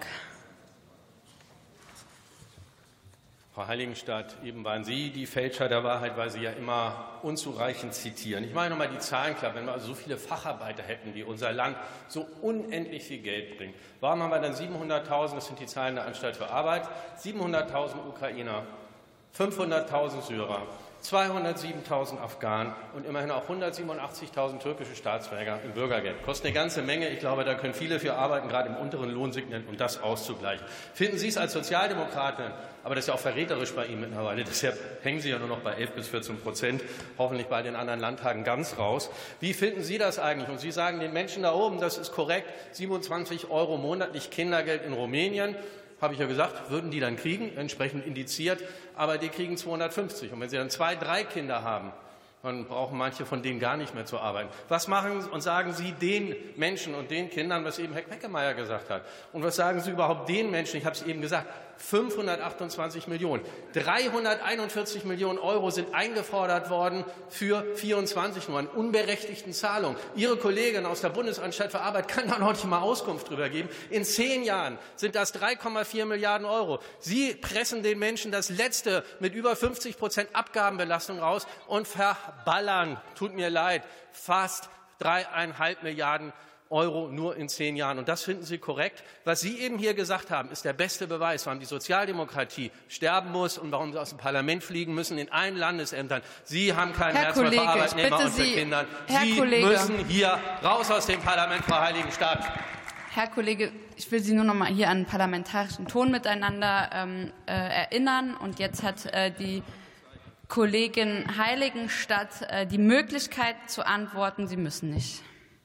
Speaker 3: Frau Heiligenstadt, eben waren Sie die Fälscher der Wahrheit, weil Sie ja immer unzureichend zitieren. Ich meine noch mal die Zahlen klar, wenn wir also so viele Facharbeiter hätten, die unser Land so unendlich viel Geld bringen. Warum haben wir dann siebenhunderttausend, das sind die Zahlen der Anstalt für Arbeit, siebenhunderttausend Ukrainer, fünfhunderttausend Syrer, zweihundertsiebentausend Afghanen und immerhin auch hundertsiebenundachtzigtausend türkische Staatsbürger im Bürgergeld. Kostet eine ganze Menge. Ich glaube, da können viele für arbeiten, gerade im unteren Lohnsegment, um das auszugleichen. Finden Sie es als Sozialdemokratin, aber das ist ja auch verräterisch bei Ihnen mittlerweile, deshalb hängen Sie ja nur noch bei elf bis vierzehn Prozent, hoffentlich bei den anderen Landtagen ganz raus. Wie finden Sie das eigentlich? Und Sie sagen den Menschen da oben, das ist korrekt, siebenundzwanzig Euro monatlich Kindergeld in Rumänien. habe ich ja gesagt, würden die dann kriegen, entsprechend indiziert, aber die kriegen zweihundertfünfzig. Und wenn sie dann zwei, drei Kinder haben, dann brauchen manche von denen gar nicht mehr zu arbeiten. Was machen und sagen Sie den Menschen und den Kindern, was eben Herr Queckemeyer gesagt hat? Und was sagen Sie überhaupt den Menschen? Ich habe es eben gesagt, fünfhundertachtundzwanzig Millionen. dreihunderteinundvierzig Millionen Euro sind eingefordert worden für vierundzwanzig nur an unberechtigten Zahlungen. Ihre Kollegin aus der Bundesanstalt für Arbeit kann da noch nicht mal Auskunft drüber geben. In zehn Jahren sind das drei Komma vier Milliarden Euro. Sie pressen den Menschen das Letzte mit über fünfzig Prozent Abgabenbelastung raus und verballern, tut mir leid, fast dreieinhalb Milliarden Euro nur in zehn Jahren. Und das finden Sie korrekt. Was Sie eben hier gesagt haben, ist der beste Beweis, warum die Sozialdemokratie sterben muss und warum sie aus dem Parlament fliegen müssen in allen Landesämtern. Sie haben kein
Speaker 6: Herr
Speaker 3: Herz
Speaker 6: Kollege,
Speaker 3: mehr für Arbeitnehmer und für
Speaker 6: Sie,
Speaker 3: Kinder.
Speaker 6: Herr
Speaker 3: Sie
Speaker 6: Kollege.
Speaker 3: müssen hier raus aus dem Parlament, Frau Heiligenstadt.
Speaker 6: Herr Kollege, ich will Sie nur noch mal hier an parlamentarischen Ton miteinander ähm, äh, erinnern. Und jetzt hat äh, die Kollegin Heiligenstadt äh, die Möglichkeit zu antworten. Sie müssen nicht.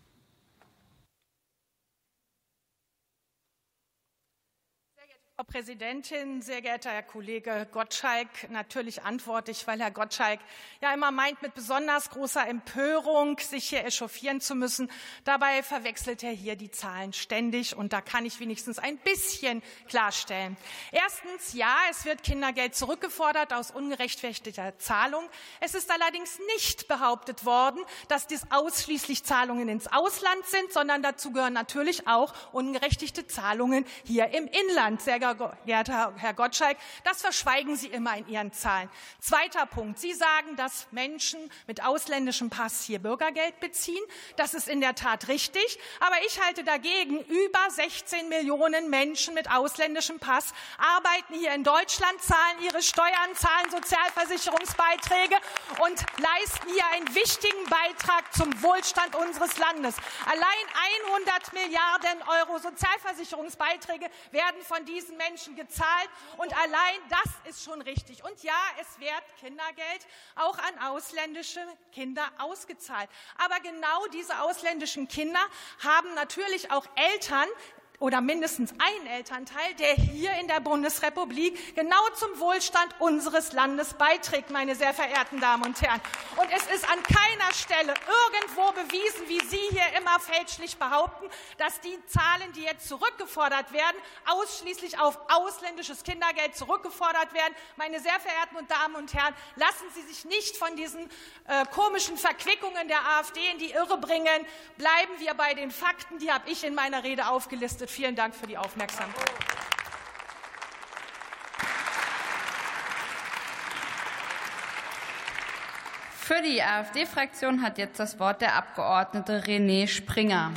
Speaker 13: Frau Präsidentin, sehr geehrter Herr Kollege Gottschalk, natürlich antworte ich, weil Herr Gottschalk ja immer meint, mit besonders großer Empörung sich hier echauffieren zu müssen. Dabei verwechselt er hier die Zahlen ständig, und da kann ich wenigstens ein bisschen klarstellen. Erstens, ja, es wird Kindergeld zurückgefordert aus ungerechtfertigter Zahlung. Es ist allerdings nicht behauptet worden, dass dies ausschließlich Zahlungen ins Ausland sind, sondern dazu gehören natürlich auch ungerechtete Zahlungen hier im Inland. Sehr geehrter Herr Gottschalk, das verschweigen Sie immer in Ihren Zahlen. Zweiter Punkt. Sie sagen, dass Menschen mit ausländischem Pass hier Bürgergeld beziehen. Das ist in der Tat richtig. Aber ich halte dagegen, über sechzehn Millionen Menschen mit ausländischem Pass arbeiten hier in Deutschland, zahlen ihre Steuern, zahlen Sozialversicherungsbeiträge und leisten hier einen wichtigen Beitrag zum Wohlstand unseres Landes. Allein hundert Milliarden Euro Sozialversicherungsbeiträge werden von diesen Menschen gezahlt, und allein das ist schon richtig. Und ja, es wird Kindergeld auch an ausländische Kinder ausgezahlt. Aber genau diese ausländischen Kinder haben natürlich auch Eltern oder mindestens einen Elternteil, der hier in der Bundesrepublik genau zum Wohlstand unseres Landes beiträgt, meine sehr verehrten Damen und Herren. Und es ist an keiner Stelle irgendwo bewiesen, wie Sie hier immer fälschlich behaupten, dass die Zahlen, die jetzt zurückgefordert werden, ausschließlich auf ausländisches Kindergeld zurückgefordert werden. Meine sehr verehrten Damen und Herren, lassen Sie sich nicht von diesen äh, komischen Verquickungen der AfD in die Irre bringen. Bleiben wir bei den Fakten, die habe ich in meiner Rede aufgelistet. Vielen Dank für die Aufmerksamkeit.
Speaker 6: Für die AfD-Fraktion hat jetzt das Wort der Abgeordnete René Springer.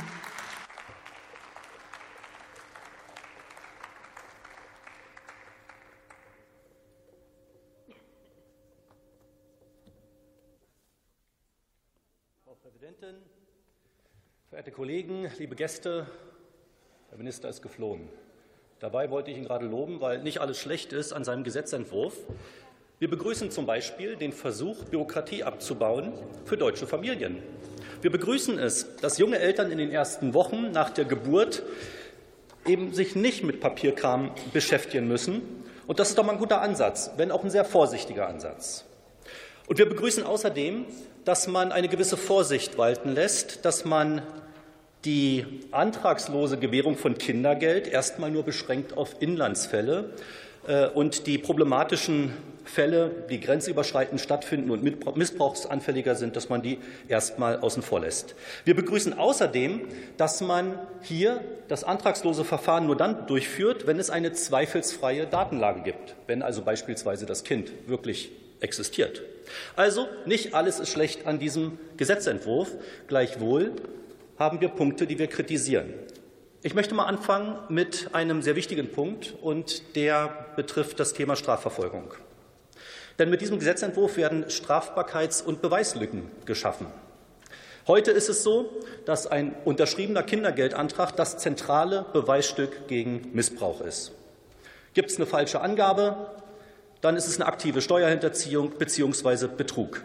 Speaker 14: Frau Präsidentin, verehrte Kollegen, liebe Gäste! Der Minister ist geflohen. Dabei wollte ich ihn gerade loben, weil nicht alles schlecht ist an seinem Gesetzentwurf. Wir begrüßen zum Beispiel den Versuch, Bürokratie abzubauen für deutsche Familien. Wir begrüßen es, dass junge Eltern in den ersten Wochen nach der Geburt eben sich nicht mit Papierkram beschäftigen müssen. Und das ist doch mal ein guter Ansatz, wenn auch ein sehr vorsichtiger Ansatz. Und wir begrüßen außerdem, dass man eine gewisse Vorsicht walten lässt, dass man die antragslose Gewährung von Kindergeld erst einmal nur beschränkt auf Inlandsfälle und die problematischen Fälle, die grenzüberschreitend stattfinden und missbrauchsanfälliger sind, dass man die erst einmal außen vor lässt. Wir begrüßen außerdem, dass man hier das antragslose Verfahren nur dann durchführt, wenn es eine zweifelsfreie Datenlage gibt, wenn also beispielsweise das Kind wirklich existiert. Also nicht alles ist schlecht an diesem Gesetzentwurf. Gleichwohl haben wir Punkte, die wir kritisieren. Ich möchte mal anfangen mit einem sehr wichtigen Punkt, und der betrifft das Thema Strafverfolgung. Denn mit diesem Gesetzentwurf werden Strafbarkeits- und Beweislücken geschaffen. Heute ist es so, dass ein unterschriebener Kindergeldantrag das zentrale Beweisstück gegen Missbrauch ist. Gibt es eine falsche Angabe, dann ist es eine aktive Steuerhinterziehung bzw. Betrug.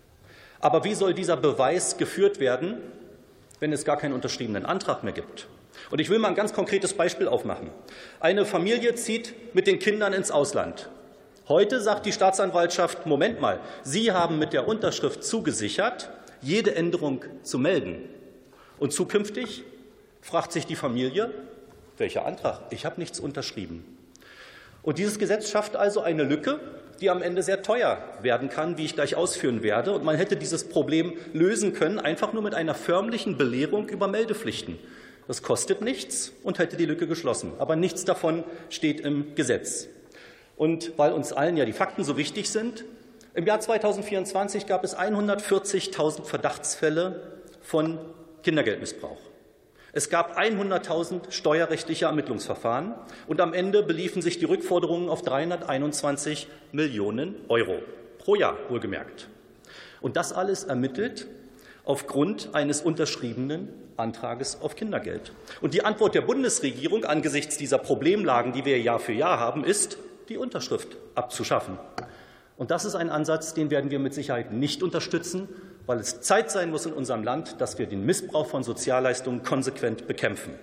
Speaker 14: Aber wie soll dieser Beweis geführt werden, wenn es gar keinen unterschriebenen Antrag mehr gibt? Und ich will mal ein ganz konkretes Beispiel aufmachen. Eine Familie zieht mit den Kindern ins Ausland. Heute sagt die Staatsanwaltschaft, Moment mal, Sie haben mit der Unterschrift zugesichert, jede Änderung zu melden. Und zukünftig fragt sich die Familie, welcher Antrag? Ich habe nichts unterschrieben. Und dieses Gesetz schafft also eine Lücke, die am Ende sehr teuer werden kann, wie ich gleich ausführen werde. Und man hätte dieses Problem lösen können, einfach nur mit einer förmlichen Belehrung über Meldepflichten. Das kostet nichts und hätte die Lücke geschlossen. Aber nichts davon steht im Gesetz. Und weil uns allen ja die Fakten so wichtig sind, im Jahr zweitausendvierundzwanzig gab es hundertvierzigtausend Verdachtsfälle von Kindergeldmissbrauch. Es gab hunderttausend steuerrechtliche Ermittlungsverfahren und am Ende beliefen sich die Rückforderungen auf dreihunderteinundzwanzig Millionen Euro pro Jahr, wohlgemerkt. Und das alles ermittelt aufgrund eines unterschriebenen Antrages auf Kindergeld. Und die Antwort der Bundesregierung angesichts dieser Problemlagen, die wir Jahr für Jahr haben, ist, die Unterschrift abzuschaffen. Und das ist ein Ansatz, den werden wir mit Sicherheit nicht unterstützen, weil es Zeit sein muss in unserem Land, dass wir den Missbrauch von Sozialleistungen konsequent bekämpfen.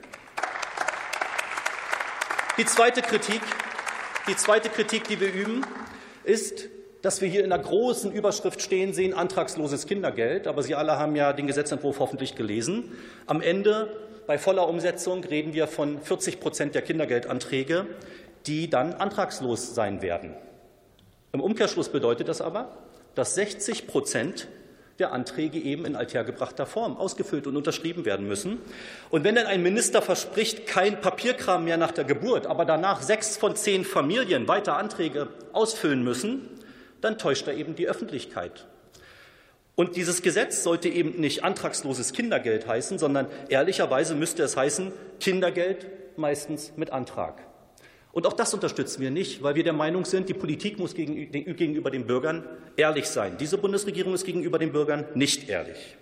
Speaker 14: Die zweite Kritik, die zweite Kritik, die wir üben, ist, dass wir hier in einer großen Überschrift stehen sehen, antragsloses Kindergeld. Aber Sie alle haben ja den Gesetzentwurf hoffentlich gelesen. Am Ende, bei voller Umsetzung, reden wir von vierzig Prozent der Kindergeldanträge, die dann antragslos sein werden. Im Umkehrschluss bedeutet das aber, dass sechzig Prozent der Anträge eben in althergebrachter Form ausgefüllt und unterschrieben werden müssen. Und wenn dann ein Minister verspricht, kein Papierkram mehr nach der Geburt, aber danach sechs von zehn Familien weiter Anträge ausfüllen müssen, dann täuscht er eben die Öffentlichkeit. Und dieses Gesetz sollte eben nicht antragsloses Kindergeld heißen, sondern ehrlicherweise müsste es heißen Kindergeld meistens mit Antrag. Und auch das unterstützen wir nicht, weil wir der Meinung sind, die Politik muss gegenüber den Bürgern ehrlich sein. Diese Bundesregierung ist gegenüber den Bürgern nicht ehrlich.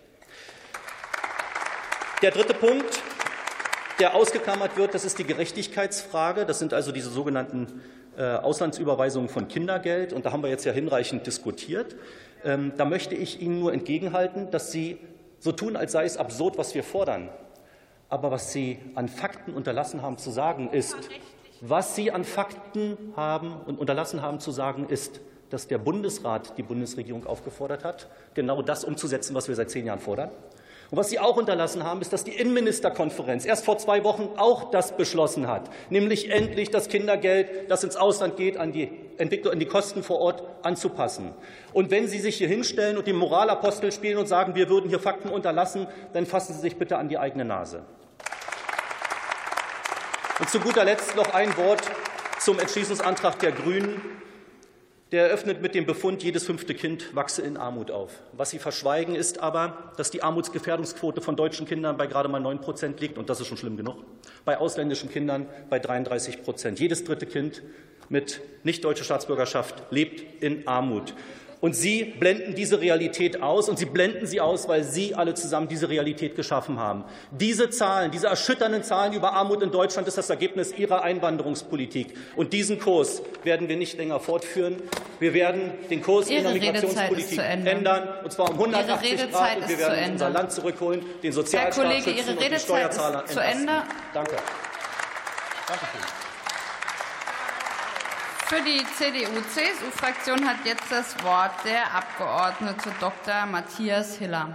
Speaker 14: Der dritte Punkt, der ausgeklammert wird, das ist die Gerechtigkeitsfrage. Das sind also diese sogenannten äh, Auslandsüberweisungen von Kindergeld. Und da haben wir jetzt ja hinreichend diskutiert. Ähm, da möchte ich Ihnen nur entgegenhalten, dass Sie so tun, als sei es absurd, was wir fordern. Aber was Sie an Fakten unterlassen haben zu sagen, ist, Was Sie an Fakten haben und unterlassen haben zu sagen, ist, dass der Bundesrat die Bundesregierung aufgefordert hat, genau das umzusetzen, was wir seit zehn Jahren fordern. Und was Sie auch unterlassen haben, ist, dass die Innenministerkonferenz erst vor zwei Wochen auch das beschlossen hat, nämlich endlich das Kindergeld, das ins Ausland geht, an die Entwicklung, an die Kosten vor Ort anzupassen. Und wenn Sie sich hier hinstellen und den Moralapostel spielen und sagen, wir würden hier Fakten unterlassen, dann fassen Sie sich bitte an die eigene Nase. Und zu guter Letzt noch ein Wort zum Entschließungsantrag der Grünen. Der eröffnet mit dem Befund, jedes fünfte Kind wachse in Armut auf. Was Sie verschweigen, ist aber, dass die Armutsgefährdungsquote von deutschen Kindern bei gerade mal neun Prozent liegt, und das ist schon schlimm genug, bei ausländischen Kindern bei dreiunddreißig Prozent. Jedes dritte Kind mit nicht deutscher Staatsbürgerschaft lebt in Armut. Und Sie blenden diese Realität aus, und Sie blenden sie aus, weil Sie alle zusammen diese Realität geschaffen haben. Diese Zahlen, diese erschütternden Zahlen über Armut in Deutschland ist das Ergebnis Ihrer Einwanderungspolitik. Und diesen Kurs werden wir nicht länger fortführen. Wir werden den Kurs in der Migrationspolitik ändern, und zwar um hundertachtzig Grad, und wir werden unser Land zurückholen, den Sozialstaat schützen und die Steuerzahler entlasten.
Speaker 6: Zu Ende.
Speaker 14: Danke. Danke schön.
Speaker 6: Für die C D U-C S U-Fraktion hat jetzt das Wort der Abgeordnete Doktor Matthias Hiller.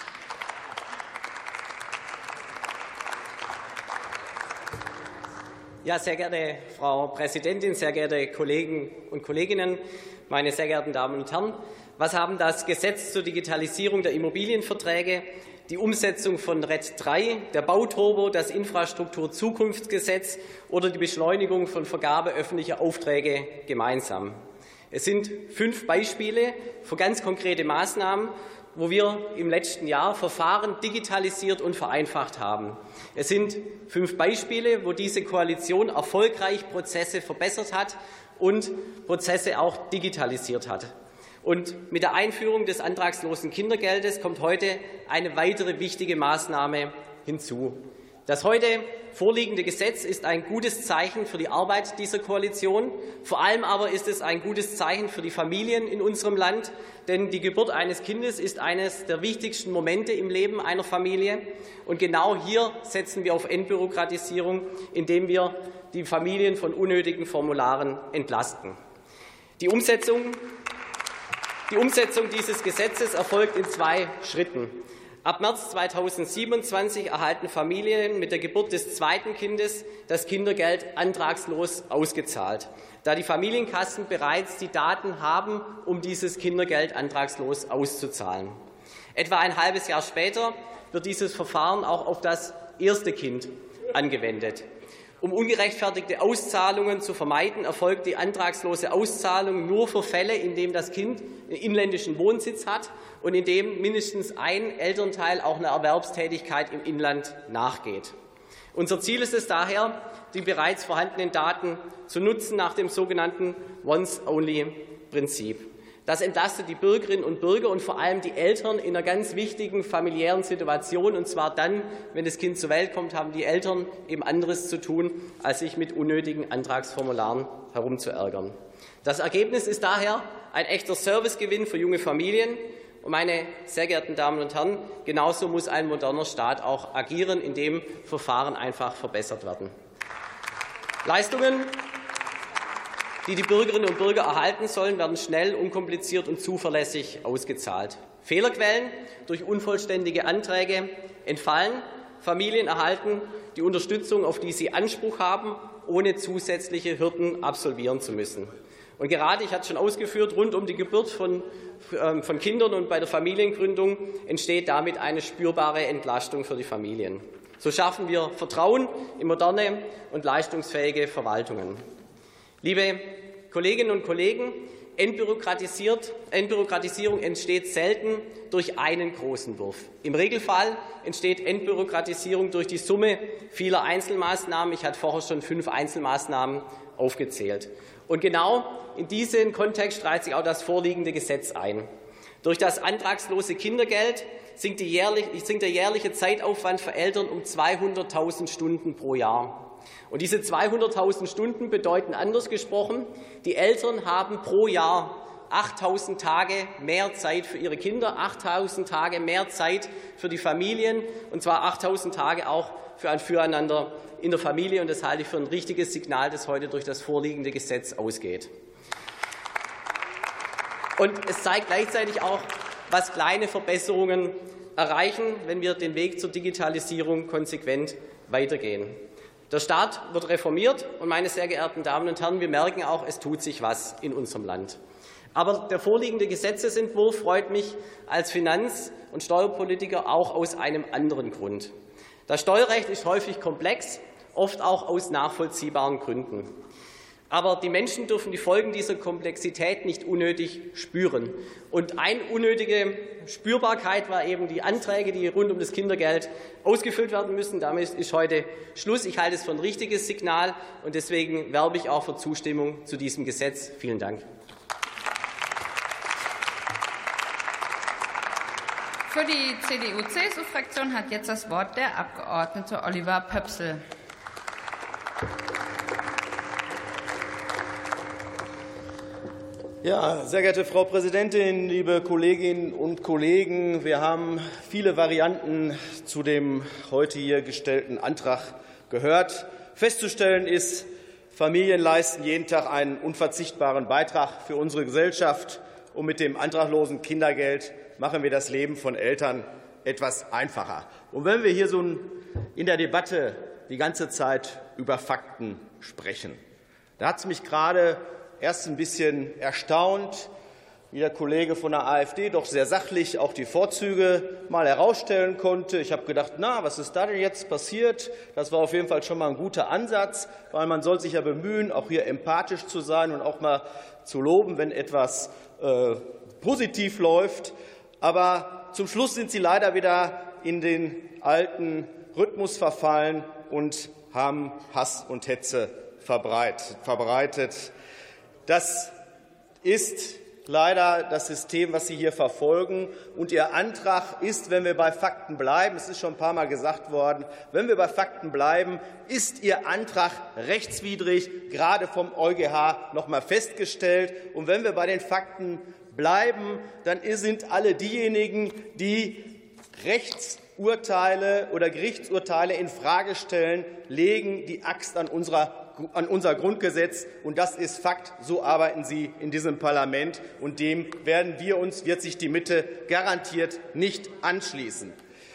Speaker 15: Ja, sehr geehrte Frau Präsidentin, sehr geehrte Kollegen und Kolleginnen, meine sehr geehrten Damen und Herren! Was haben das Gesetz zur Digitalisierung der Immobilienverträge, die Umsetzung von R E D drei, der Bauturbo, das Infrastrukturzukunftsgesetz oder die Beschleunigung von Vergabe öffentlicher Aufträge gemeinsam? Es sind fünf Beispiele für ganz konkrete Maßnahmen, wo wir im letzten Jahr Verfahren digitalisiert und vereinfacht haben. Es sind fünf Beispiele, wo diese Koalition erfolgreich Prozesse verbessert hat und Prozesse auch digitalisiert hat. Und mit der Einführung des antragslosen Kindergeldes kommt heute eine weitere wichtige Maßnahme hinzu. Das heute vorliegende Gesetz ist ein gutes Zeichen für die Arbeit dieser Koalition. Vor allem aber ist es ein gutes Zeichen für die Familien in unserem Land, denn die Geburt eines Kindes ist eines der wichtigsten Momente im Leben einer Familie. Und genau hier setzen wir auf Entbürokratisierung, indem wir die Familien von unnötigen Formularen entlasten. Die Umsetzung, die Umsetzung dieses Gesetzes erfolgt in zwei Schritten. Ab März zweitausendsiebenundzwanzig erhalten Familien mit der Geburt des zweiten Kindes das Kindergeld antragslos ausgezahlt, da die Familienkassen bereits die Daten haben, um dieses Kindergeld antragslos auszuzahlen. Etwa ein halbes Jahr später wird dieses Verfahren auch auf das erste Kind angewendet. Um ungerechtfertigte Auszahlungen zu vermeiden, erfolgt die antragslose Auszahlung nur für Fälle, in denen das Kind einen inländischen Wohnsitz hat und in dem mindestens ein Elternteil auch einer Erwerbstätigkeit im Inland nachgeht. Unser Ziel ist es daher, die bereits vorhandenen Daten zu nutzen nach dem sogenannten Once-Only-Prinzip. Das entlastet die Bürgerinnen und Bürger und vor allem die Eltern in einer ganz wichtigen familiären Situation. Und zwar dann, wenn das Kind zur Welt kommt, haben die Eltern eben anderes zu tun, als sich mit unnötigen Antragsformularen herumzuärgern. Das Ergebnis ist daher ein echter Servicegewinn für junge Familien. Und meine sehr geehrten Damen und Herren, genauso muss ein moderner Staat auch agieren, indem Verfahren einfach verbessert werden. Leistungen, die die Bürgerinnen und Bürger erhalten sollen, werden schnell, unkompliziert und zuverlässig ausgezahlt. Fehlerquellen durch unvollständige Anträge entfallen. Familien erhalten die Unterstützung, auf die sie Anspruch haben, ohne zusätzliche Hürden absolvieren zu müssen. Und gerade, ich hatte es schon ausgeführt, rund um die Geburt von, äh, von Kindern und bei der Familiengründung entsteht damit eine spürbare Entlastung für die Familien. So schaffen wir Vertrauen in moderne und leistungsfähige Verwaltungen. Liebe Kolleginnen und Kollegen, entbürokratisiert, Entbürokratisierung entsteht selten durch einen großen Wurf. Im Regelfall entsteht Entbürokratisierung durch die Summe vieler Einzelmaßnahmen. Ich hatte vorher schon fünf Einzelmaßnahmen aufgezählt. Und genau in diesen Kontext streicht sich auch das vorliegende Gesetz ein. Durch das antragslose Kindergeld sinkt, die jährlich, sinkt der jährliche Zeitaufwand für Eltern um zweihunderttausend Stunden pro Jahr. Und diese zweihunderttausend Stunden bedeuten anders gesprochen, die Eltern haben pro Jahr achttausend Tage mehr Zeit für ihre Kinder, achttausend Tage mehr Zeit für die Familien, und zwar achttausend Tage auch für ein Füreinander in der Familie. Und das halte ich für ein richtiges Signal, das heute durch das vorliegende Gesetz ausgeht. Und es zeigt gleichzeitig auch, was kleine Verbesserungen erreichen, wenn wir den Weg zur Digitalisierung konsequent weitergehen. Der Staat wird reformiert, und meine sehr geehrten Damen und Herren, wir merken auch, es tut sich was in unserem Land. Aber der vorliegende Gesetzesentwurf freut mich als Finanz- und Steuerpolitiker auch aus einem anderen Grund. Das Steuerrecht ist häufig komplex, oft auch aus nachvollziehbaren Gründen. Aber die Menschen dürfen die Folgen dieser Komplexität nicht unnötig spüren. Und eine unnötige Spürbarkeit war eben die Anträge, die rund um das Kindergeld ausgefüllt werden müssen. Damit ist heute Schluss. Ich halte es für ein richtiges Signal, und deswegen werbe ich auch für Zustimmung zu diesem Gesetz. Vielen Dank.
Speaker 6: Für die C D U-C S U-Fraktion hat jetzt das Wort der Abgeordnete Oliver Pöpsel.
Speaker 16: Ja, sehr geehrte Frau Präsidentin, liebe Kolleginnen und Kollegen! Wir haben viele Varianten zu dem heute hier gestellten Antrag gehört. Festzustellen ist, Familien leisten jeden Tag einen unverzichtbaren Beitrag für unsere Gesellschaft. Und mit dem antraglosen Kindergeld machen wir das Leben von Eltern etwas einfacher. Und wenn wir hier so in der Debatte die ganze Zeit über Fakten sprechen, da hat es mich gerade erst ein bisschen erstaunt, wie der Kollege von der AfD doch sehr sachlich auch die Vorzüge mal herausstellen konnte. Ich habe gedacht, na, was ist da denn jetzt passiert? Das war auf jeden Fall schon mal ein guter Ansatz, weil man soll sich ja bemühen, auch hier empathisch zu sein und auch mal zu loben, wenn etwas äh, positiv läuft. Aber zum Schluss sind Sie leider wieder in den alten Rhythmus verfallen und haben Hass und Hetze verbreitet. Das ist leider das System, was Sie hier verfolgen. Und Ihr Antrag ist, wenn wir bei Fakten bleiben, es ist schon ein paar Mal gesagt worden, wenn wir bei Fakten bleiben, ist Ihr Antrag rechtswidrig, gerade vom EuGH noch einmal festgestellt. Und wenn wir bei den Fakten bleiben, dann sind alle diejenigen, die Rechtsurteile oder Gerichtsurteile infrage stellen, legen die Axt an unserer an unser Grundgesetz, und das ist Fakt. So arbeiten Sie in diesem Parlament, und dem werden wir uns, wird sich die Mitte garantiert nicht anschließen.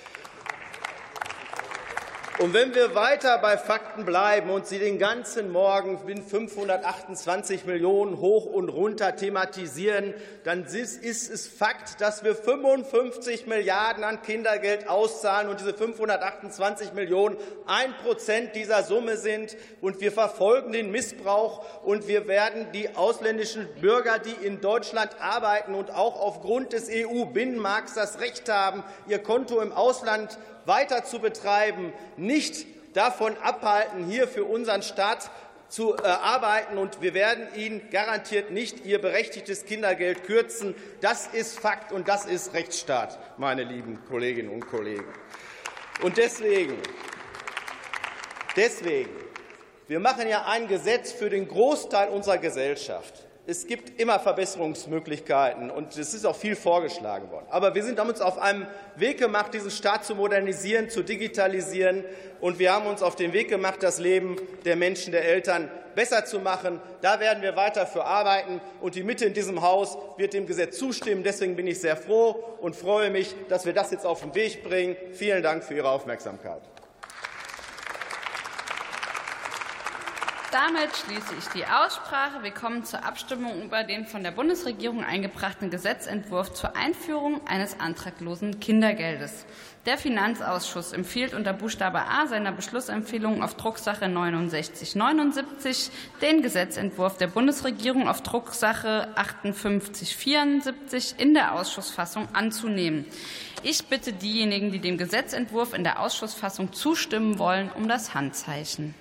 Speaker 16: Und wenn wir weiter bei Fakten bleiben und Sie den ganzen Morgen mit fünfhundertachtundzwanzig Millionen hoch und runter thematisieren, dann ist es Fakt, dass wir fünfundfünfzig Milliarden an Kindergeld auszahlen und diese fünfhundertachtundzwanzig Millionen ein Prozent dieser Summe sind. Und wir verfolgen den Missbrauch, und wir werden die ausländischen Bürger, die in Deutschland arbeiten und auch aufgrund des E U-Binnenmarkts das Recht haben, ihr Konto im Ausland weiter zu betreiben, nicht davon abhalten, hier für unseren Staat zu arbeiten. Und wir werden Ihnen garantiert nicht Ihr berechtigtes Kindergeld kürzen. Das ist Fakt, und das ist Rechtsstaat, meine lieben Kolleginnen und Kollegen. Und deswegen, deswegen, wir machen ja ein Gesetz für den Großteil unserer Gesellschaft. Es gibt immer Verbesserungsmöglichkeiten, und es ist auch viel vorgeschlagen worden. Aber wir haben uns auf einem Weg gemacht, diesen Staat zu modernisieren, zu digitalisieren, und wir haben uns auf den Weg gemacht, das Leben der Menschen, der Eltern besser zu machen. Da werden wir weiter für arbeiten, und die Mitte in diesem Haus wird dem Gesetz zustimmen. Deswegen bin ich sehr froh und freue mich, dass wir das jetzt auf den Weg bringen. Vielen Dank für Ihre Aufmerksamkeit.
Speaker 6: Damit schließe ich die Aussprache. Wir kommen zur Abstimmung über den von der Bundesregierung eingebrachten Gesetzentwurf zur Einführung eines antraglosen Kindergeldes. Der Finanzausschuss empfiehlt unter Buchstabe A seiner Beschlussempfehlung auf Drucksache neunundsechzig neunundsiebzig den Gesetzentwurf der Bundesregierung auf Drucksache achtundfünfzig vierundsiebzig in der Ausschussfassung anzunehmen. Ich bitte diejenigen, die dem Gesetzentwurf in der Ausschussfassung zustimmen wollen, um das Handzeichen.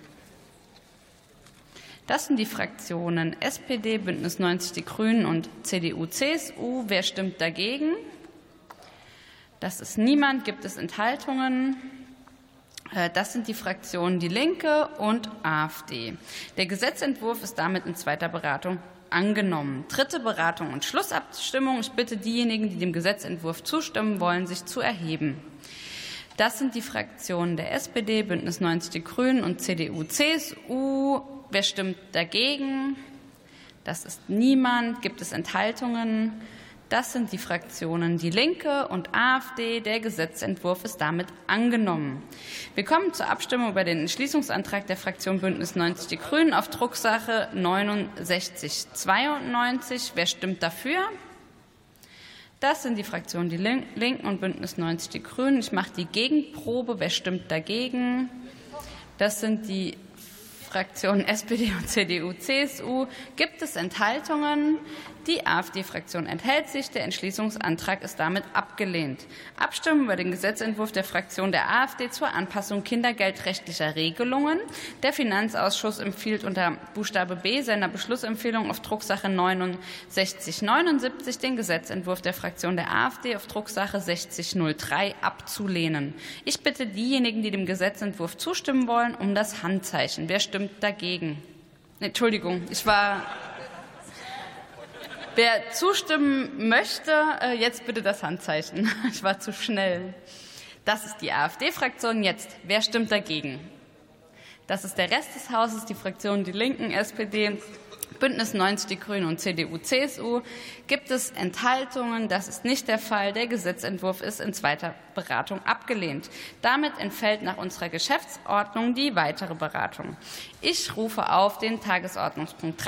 Speaker 6: Das sind die Fraktionen S P D, Bündnis neunzig Die Grünen und C D U C S U. Wer stimmt dagegen? Das ist niemand. Gibt es Enthaltungen? Das sind die Fraktionen Die Linke und AfD. Der Gesetzentwurf ist damit in zweiter Beratung angenommen. Dritte Beratung und Schlussabstimmung. Ich bitte diejenigen, die dem Gesetzentwurf zustimmen wollen, sich zu erheben. Das sind die Fraktionen der S P D, Bündnis neunzig Die Grünen und C D U C S U. Wer stimmt dagegen? Das ist niemand. Gibt es Enthaltungen? Das sind die Fraktionen Die Linke und AfD. Der Gesetzentwurf ist damit angenommen. Wir kommen zur Abstimmung über den Entschließungsantrag der Fraktion Bündnis neunzig Die Grünen auf Drucksache neunundsechzig zweiundneunzig. Wer stimmt dafür? Das sind die Fraktionen Die Linken und Bündnis neunzig Die Grünen. Ich mache die Gegenprobe. Wer stimmt dagegen? Das sind die Fraktionen S P D und C D U C S U. Gibt es Enthaltungen? Die AfD-Fraktion enthält sich. Der Entschließungsantrag ist damit abgelehnt. Abstimmen über den Gesetzentwurf der Fraktion der AfD zur Anpassung kindergeldrechtlicher Regelungen. Der Finanzausschuss empfiehlt unter Buchstabe B seiner Beschlussempfehlung auf Drucksache neunundsechzig neunundsiebzig den Gesetzentwurf der Fraktion der AfD auf Drucksache sechzig null drei abzulehnen. Ich bitte diejenigen, die dem Gesetzentwurf zustimmen wollen, um das Handzeichen. Wer stimmt dagegen? Entschuldigung, ich war... Wer zustimmen möchte, jetzt bitte das Handzeichen. Ich war zu schnell. Das ist die AfD-Fraktion. Jetzt, wer stimmt dagegen? Das ist der Rest des Hauses, die Fraktionen Die Linken, S P D, Bündnis neunzig Die Grünen und C D U C S U. Gibt es Enthaltungen? Das ist nicht der Fall. Der Gesetzentwurf ist in zweiter Beratung abgelehnt. Damit entfällt nach unserer Geschäftsordnung die weitere Beratung. Ich rufe auf den Tagesordnungspunkt